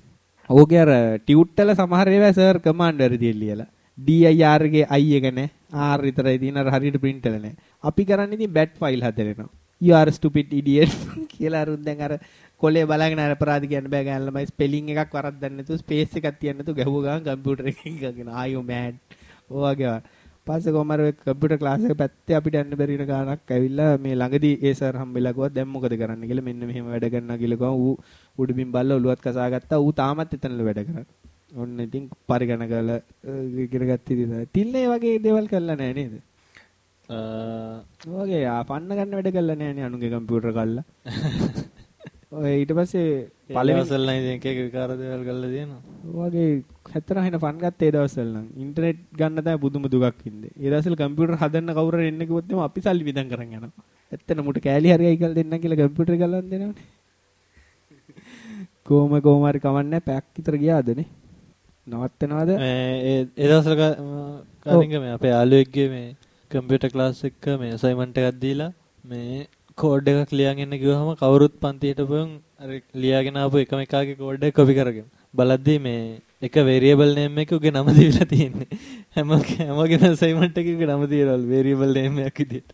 ඕකේ අර ටියුට් වල සමහර ඒවා සර් කමාන්ඩ් වලදී ලියලා. DIR ගේ I එක නේ. R විතරයි තියෙන අර හරියට print වෙලා නැහැ. අපි කරන්නේ ඉතින් bat file හදලා you are stupid idiot කියලා අරුත් දැන් අර කොලේ බලාගෙන අර අපරාධ කියන්න බෑ ගෑනලා මයි ස්පෙලිං එකක් වරද්දන්න නැතුව ස්පේස් එකක් තියන්න නැතුව ගැහුව ගමන් කම්පියුටර් එකකින් ගගෙන ආයෝ මෑඩ් ඔයගේ පස්සේ කොහමද ඔය කම්පියුටර් ක්ලාස් එක පැත්තේ අපිට යන්න බැරි වෙන ගානක් ඇවිල්ලා මේ ළඟදී ඒ සර් හම්බෙලා ගියා දැන් මොකද කරන්න කියලා මෙන්න මෙහෙම වැඩ කරනවා කියලා ගියා ඌ උඩුබිම් බල්ලා ඔලුවත් කසා ගත්තා ඌ තාමත් එතනල වැඩ කරා ඔන්න ඉතින් පරිගණ කරලා ඉගෙන ගත්ත ඉතින් තිල්නේ වගේ දේවල් කරලා නැහැ නේද ඔයගේ පන්න ගන්න වැඩ කරලා නැහැ නේ අනුගේ කම්පියුටර් කල්ලා ඔය ඊට පස්සේ පළවෙනි දවස්වල නම් ඉතින් එක එක විකාර දේවල් කරලා තියෙනවා. ඔයගේ හැතර හින ෆන් ගත්තේ ඒ දවස්වල නම් ඉන්ටර්නෙට් ගන්න තමයි බුදුම දුකක් ඉන්නේ. ඒ දවස්වල කම්පියුටර් හදන්න කවුරු හරි එන්න කිව්වොත් එම අපි සල්ලි විඳන් කරන් යනවා. ඇත්තට මුට කෑලි හරියයි කියලා දෙන්නම් කියලා කම්පියුටර් ගලන් දෙනවනේ. කොහොම හරි කවන්නේ පැයක් විතර ගියාදනේ. නවත්තනවාද? ඒ දවස්වල කාලින්ග මේ අපේ යාළුවෙක්ගේ මේ කම්පියුටර් ක්ලාස් එක මේ අසයින්මන්ට් එකක් දීලා මේ කෝඩ් එකක් ලියන් එන්න කිව්වහම කවුරුත් පන්ති හිටපුවම අර ලියාගෙන ආපු එකම එකාගේ කෝඩ් එක කොපි කරගෙන බලද්දී මේ එක වේරියබල් නේම් එක උගේ නම දීලා තියෙන්නේ හැමෝගෙම අසයින්මන්ට් එකේ උගේ නම දීලාලු වේරියබල් නේම් එකක් විදියට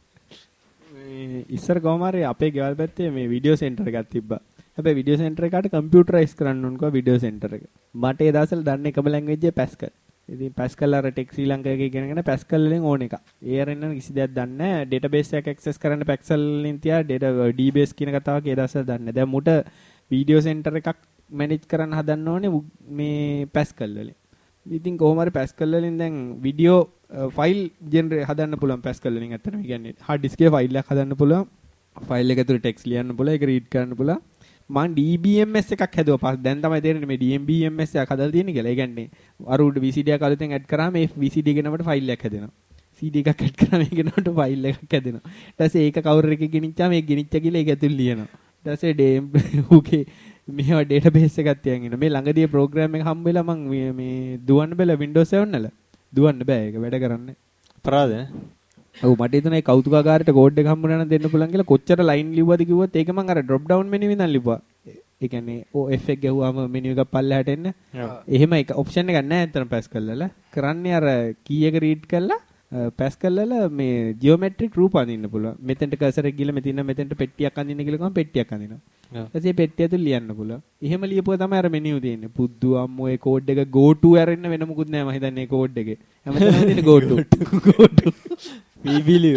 මේ ඉස්සර කොහම හරි අපේ ගෙවල් පැත්තේ මේ වීඩියෝ සෙන්ටර් එකක් තිබ්බා හැබැයි වීඩියෝ සෙන්ටර් එකට කම්පියුටරයිස් කරන්න ඕන කිව්වා වීඩියෝ සෙන්ටර් එක මට ඒ දවස්වල දන්න එකම ලැන්ග්වේජ් එක පැස්කල් ඉතින් පැස්කල් අර ටෙක් ශ්‍රී ලංකා එකේ ඉගෙනගෙන පැස්කල් වලින් ඕන එක. ඒ අරින්න කිසි දෙයක් දන්නේ නැහැ. ඩේටාබේස් එකක් ඇක්සස් කරන්න පැස්කල් වලින් තියා ඩේටා ඩීබේස් කියන කතාවක් ඒ දවස්වල දන්නේ නැහැ. දැන් මුට වීඩියෝ සෙන්ටර් එකක් මැනේජ් කරන්න හදන්න ඕනේ මේ පැස්කල් වලින්. ඉතින් කොහොම හරි පැස්කල් වලින් දැන් වීඩියෝ ෆයිල් ජෙනරේට් හදන්න පුළුවන් පැස්කල් වලින් ඇත්තටම කියන්නේ හાર્ඩ් ඩිස්ක් එකේ ෆයිල් එකක් හදන්න පුළුවන්. ෆයිල් එක ඇතුලේ ටෙක්ස්ට් ලියන්න පුළුවන්. ඒක රීඩ් කරන්න පුළුවන්. මම DBMS එකක් හැදුවා. දැන් තමයි තේරෙන්නේ මේ DBMS එකක් හදලා තියෙන්නේ කියලා. ඒ කියන්නේ අර උඩ VCD එක අලුතෙන් ඇඩ් කරාම මේ VCD ගෙනවට ෆයිල් එකක් හැදෙනවා. CD එකක් ඇඩ් කරාම ඒක ගෙනවට ෆයිල් එකක් හැදෙනවා. ඊට පස්සේ ඒක කවුරු එකකින් ගෙනිච්චාම ඒක ගෙනිච්ච කියලා ඒක ඇතුළේ ලියනවා. ඊට පස්සේ උගේ මේවා ඩේටාබේස් එකක් තියන් ඉන්න. මේ ළඟදී ප්‍රෝග්‍රෑම් එක හම්බ වෙලා මම මේ දුවන්න බැල Windows 7 වල. දුවන්න බෑ ඒක වැඩ කරන්නේ. අපරාධ ඔව් මට හිතුණා ඒ කෞතුකාගාරයට කෝඩ් එක හම්බුනා නම් දෙන්න පුළුවන් කියලා කොච්චර ලයින් ලිව්වද කිව්වොත් ඒක මම අර ඩ්‍රොප් ඩවුන් මෙනු ඉඳන් ලිව්වා. ඒ කියන්නේ OF එක ගැහුවාම මෙනු එකක් පල්ලෙහාට එන්න. එහෙම එක ඔප්ෂන් එකක් නැහැ අතන පැස්කල් වල. කරන්නේ අර කී එක රීඩ් කරලා පැස්කල් වල මේ ජියොමෙට්‍රික් රූප අඳින්න පුළුවන්. මෙතෙන්ට කර්සර් එක ගිහලා මෙතන මෙතෙන්ට පෙට්ටියක් අඳින්න කියලා ගමන් පෙට්ටියක් අඳිනවා. ඊට පස්සේ පෙට්ටිය ඇතුළේ ලියන්න පුළුවන්. එහෙම ලියපුවා තමයි අර මෙනු තියෙන්නේ. පුද්දු අම්මෝ ඒ කෝඩ් එක go to අරින්න වෙන මොකුත් නැහැ මම හිතන්නේ ඒ කෝඩ් එකේ. හැමතැනම තියෙන go to. go to. බීබිලිය.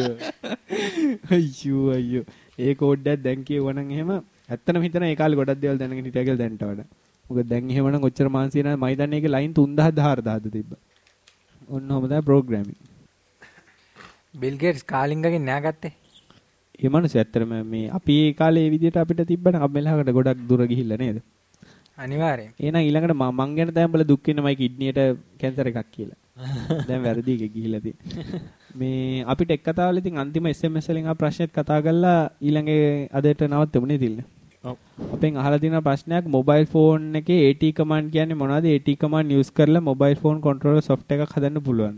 අයියෝ. ඒ කෝඩ් එක දැන් කියවනම් එහෙම ඇත්තටම හිතන ඒ කාලේ ගොඩක් දේවල් දැනගෙන හිටියා කියලා දැනට වඩා. මොකද දැන් එහෙමනම් ඔච්චර මාන්සිය නැහැ මම හිතන්නේ ඒකේ ලයින් 3000 4000 තිබ්බා. ඔන්න ඔහම තමයි ප්‍රෝග්‍රෑමින්. බිල් ගේට්ස් කාලින්ගගෙන් න්යාගත්තේ. ඒ මනුස්සය ඇත්තටම මේ අපි ඒ කාලේ මේ විදිහට අපිට තිබ්බනම් අපි මෙලහකට ගොඩක් දුර ගිහිල්ලා නේද? අනිවාර්යෙන්. එහෙනම් ඊළඟට මං ගැන දැන් බල දුක් වෙන මයි කිඩ්නියට කැන්සර් එකක් කියලා. දැන් වැරදි එක ගිහිල්ලා තියෙන්නේ. මේ අපිට එක් කතාවල ඉතින් අන්තිම SMS වලින් ආ ප්‍රශ්නෙත් කතා කරලා ඊළඟේ අදට නවත්තමු නේ තිල්ල. ඔව්. අපෙන් අහලා තියෙන ප්‍රශ්නයක් මොබයිල් ෆෝන් එකේ AT කමාන්ඩ් කියන්නේ මොනවද? AT කමාන්ඩ් යූස් කරලා මොබයිල් ෆෝන් කන්ට්‍රෝලර් software එකක් හදන්න පුළුවන්ද?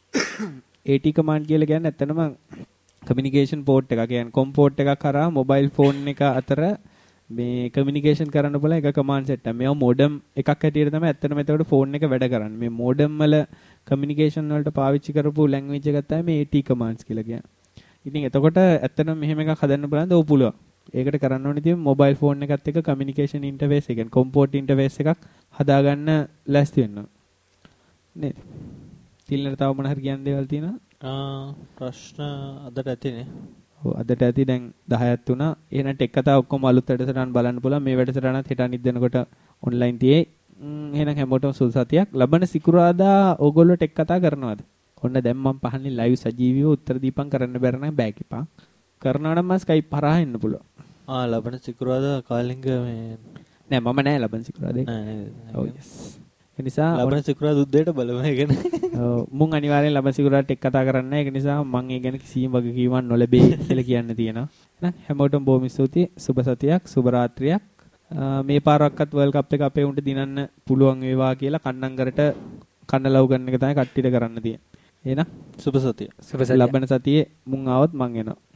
AT කමාන්ඩ් කියලා කියන්නේ ඇත්තටම කමියුනිකේෂන් පෝට් එකක්. කියන්නේ කොම් පෝට් එකක් කරා මොබයිල් ෆෝන් එක අතර මේ කමියුනිකේෂන් කරන්න පුළුවන් එක කමාන්ඩ් සෙට් එකක්. මේවා මොඩම් එකක් හැටියට තමයි ඇත්තටම එතකොට ෆෝන් එක වැඩ කරන්නේ. මේ මොඩම් වල කමියුනිකේෂන් වලට පාවිච්චි කරපු ලැන්ග්වේජ් එකක් තමයි මේ AT කමාන්ඩ්ස් කියලා කියන්නේ. ඉතින් එතකොට ඇත්තටම මෙහෙම එකක් හදන්න බලන්න ඔව් පුළුවන්. ඒකට කරන්න ඕනේ ඉතින් මොබයිල් ෆෝන් එකත් එක්ක කමියුනිකේෂන් ඉන්ටර්ෆේස් එක කියන්නේ කොම්පෝට් ඉන්ටර්ෆේස් එකක් හදාගන්න ලෑස්ති වෙන්න ඕනේ. නේද? තිල්නට තව මොන හරි කියන්න දේවල් තියෙනවද? ප්‍රශ්න අදට ඇතිනේ. ඔව් අදට ඇති දැන් 10ක් තුනා. එහෙනම් ටෙක් කතා ඔක්කොම අලුත් වැඩසටහන් බලන්න පුළුවන්. මේ වැඩසටහනත් හෙට අනිත් දිනකොට ඔන්ලයින් තියේ. එහෙනම් හැමෝටම සුබ සතියක්. ලබන සිකුරාදා ඕගොල්ලෝ ටෙක් කතා කරනවද? ඔන්න දැන් මම පහන්නේ ලයිව් සජීවීව උත්තර දීපන් කරන්න බැර නම් බෑ කිපා. කරනවා නම් මම ස්කයිප් හරහා එන්න පුළුවන්. ලබන සිකුරාදා කාලින්ග මේ නෑ මම නෑ ලබන සිකුරාදා. නෑ. ඔව් යස්. ඒ නිසා ලබන සිකුරාදා උදේට බලමු ඒ ගැන. ඔව් මුන් අනිවාර්යෙන් ලබන සිකුරාදා ටෙක් කතා කරන්න. ඒක නිසා මම ඒ ගැන කිසිම වගකීමක් නොලැබේ කියලා කියන්න තියෙනවා. එහෙනම් හැමෝටම බොහොම ස්තුතියි. සුබ සතියක්, සුබ රාත්‍රියක්. මේ පාරක්වත් වර්ල්ඩ් කප් එක අපේ උන්ට දිනන්න පුළුවන් වේවා කියලා කන්නංගරට කන්නලව් ගන්න එක තමයි කට්ටියට කරන්න තියෙන්නේ. එහෙනම් සුබ සතිය. ලබන සතියේ මුන් ආවොත් මං එනවා.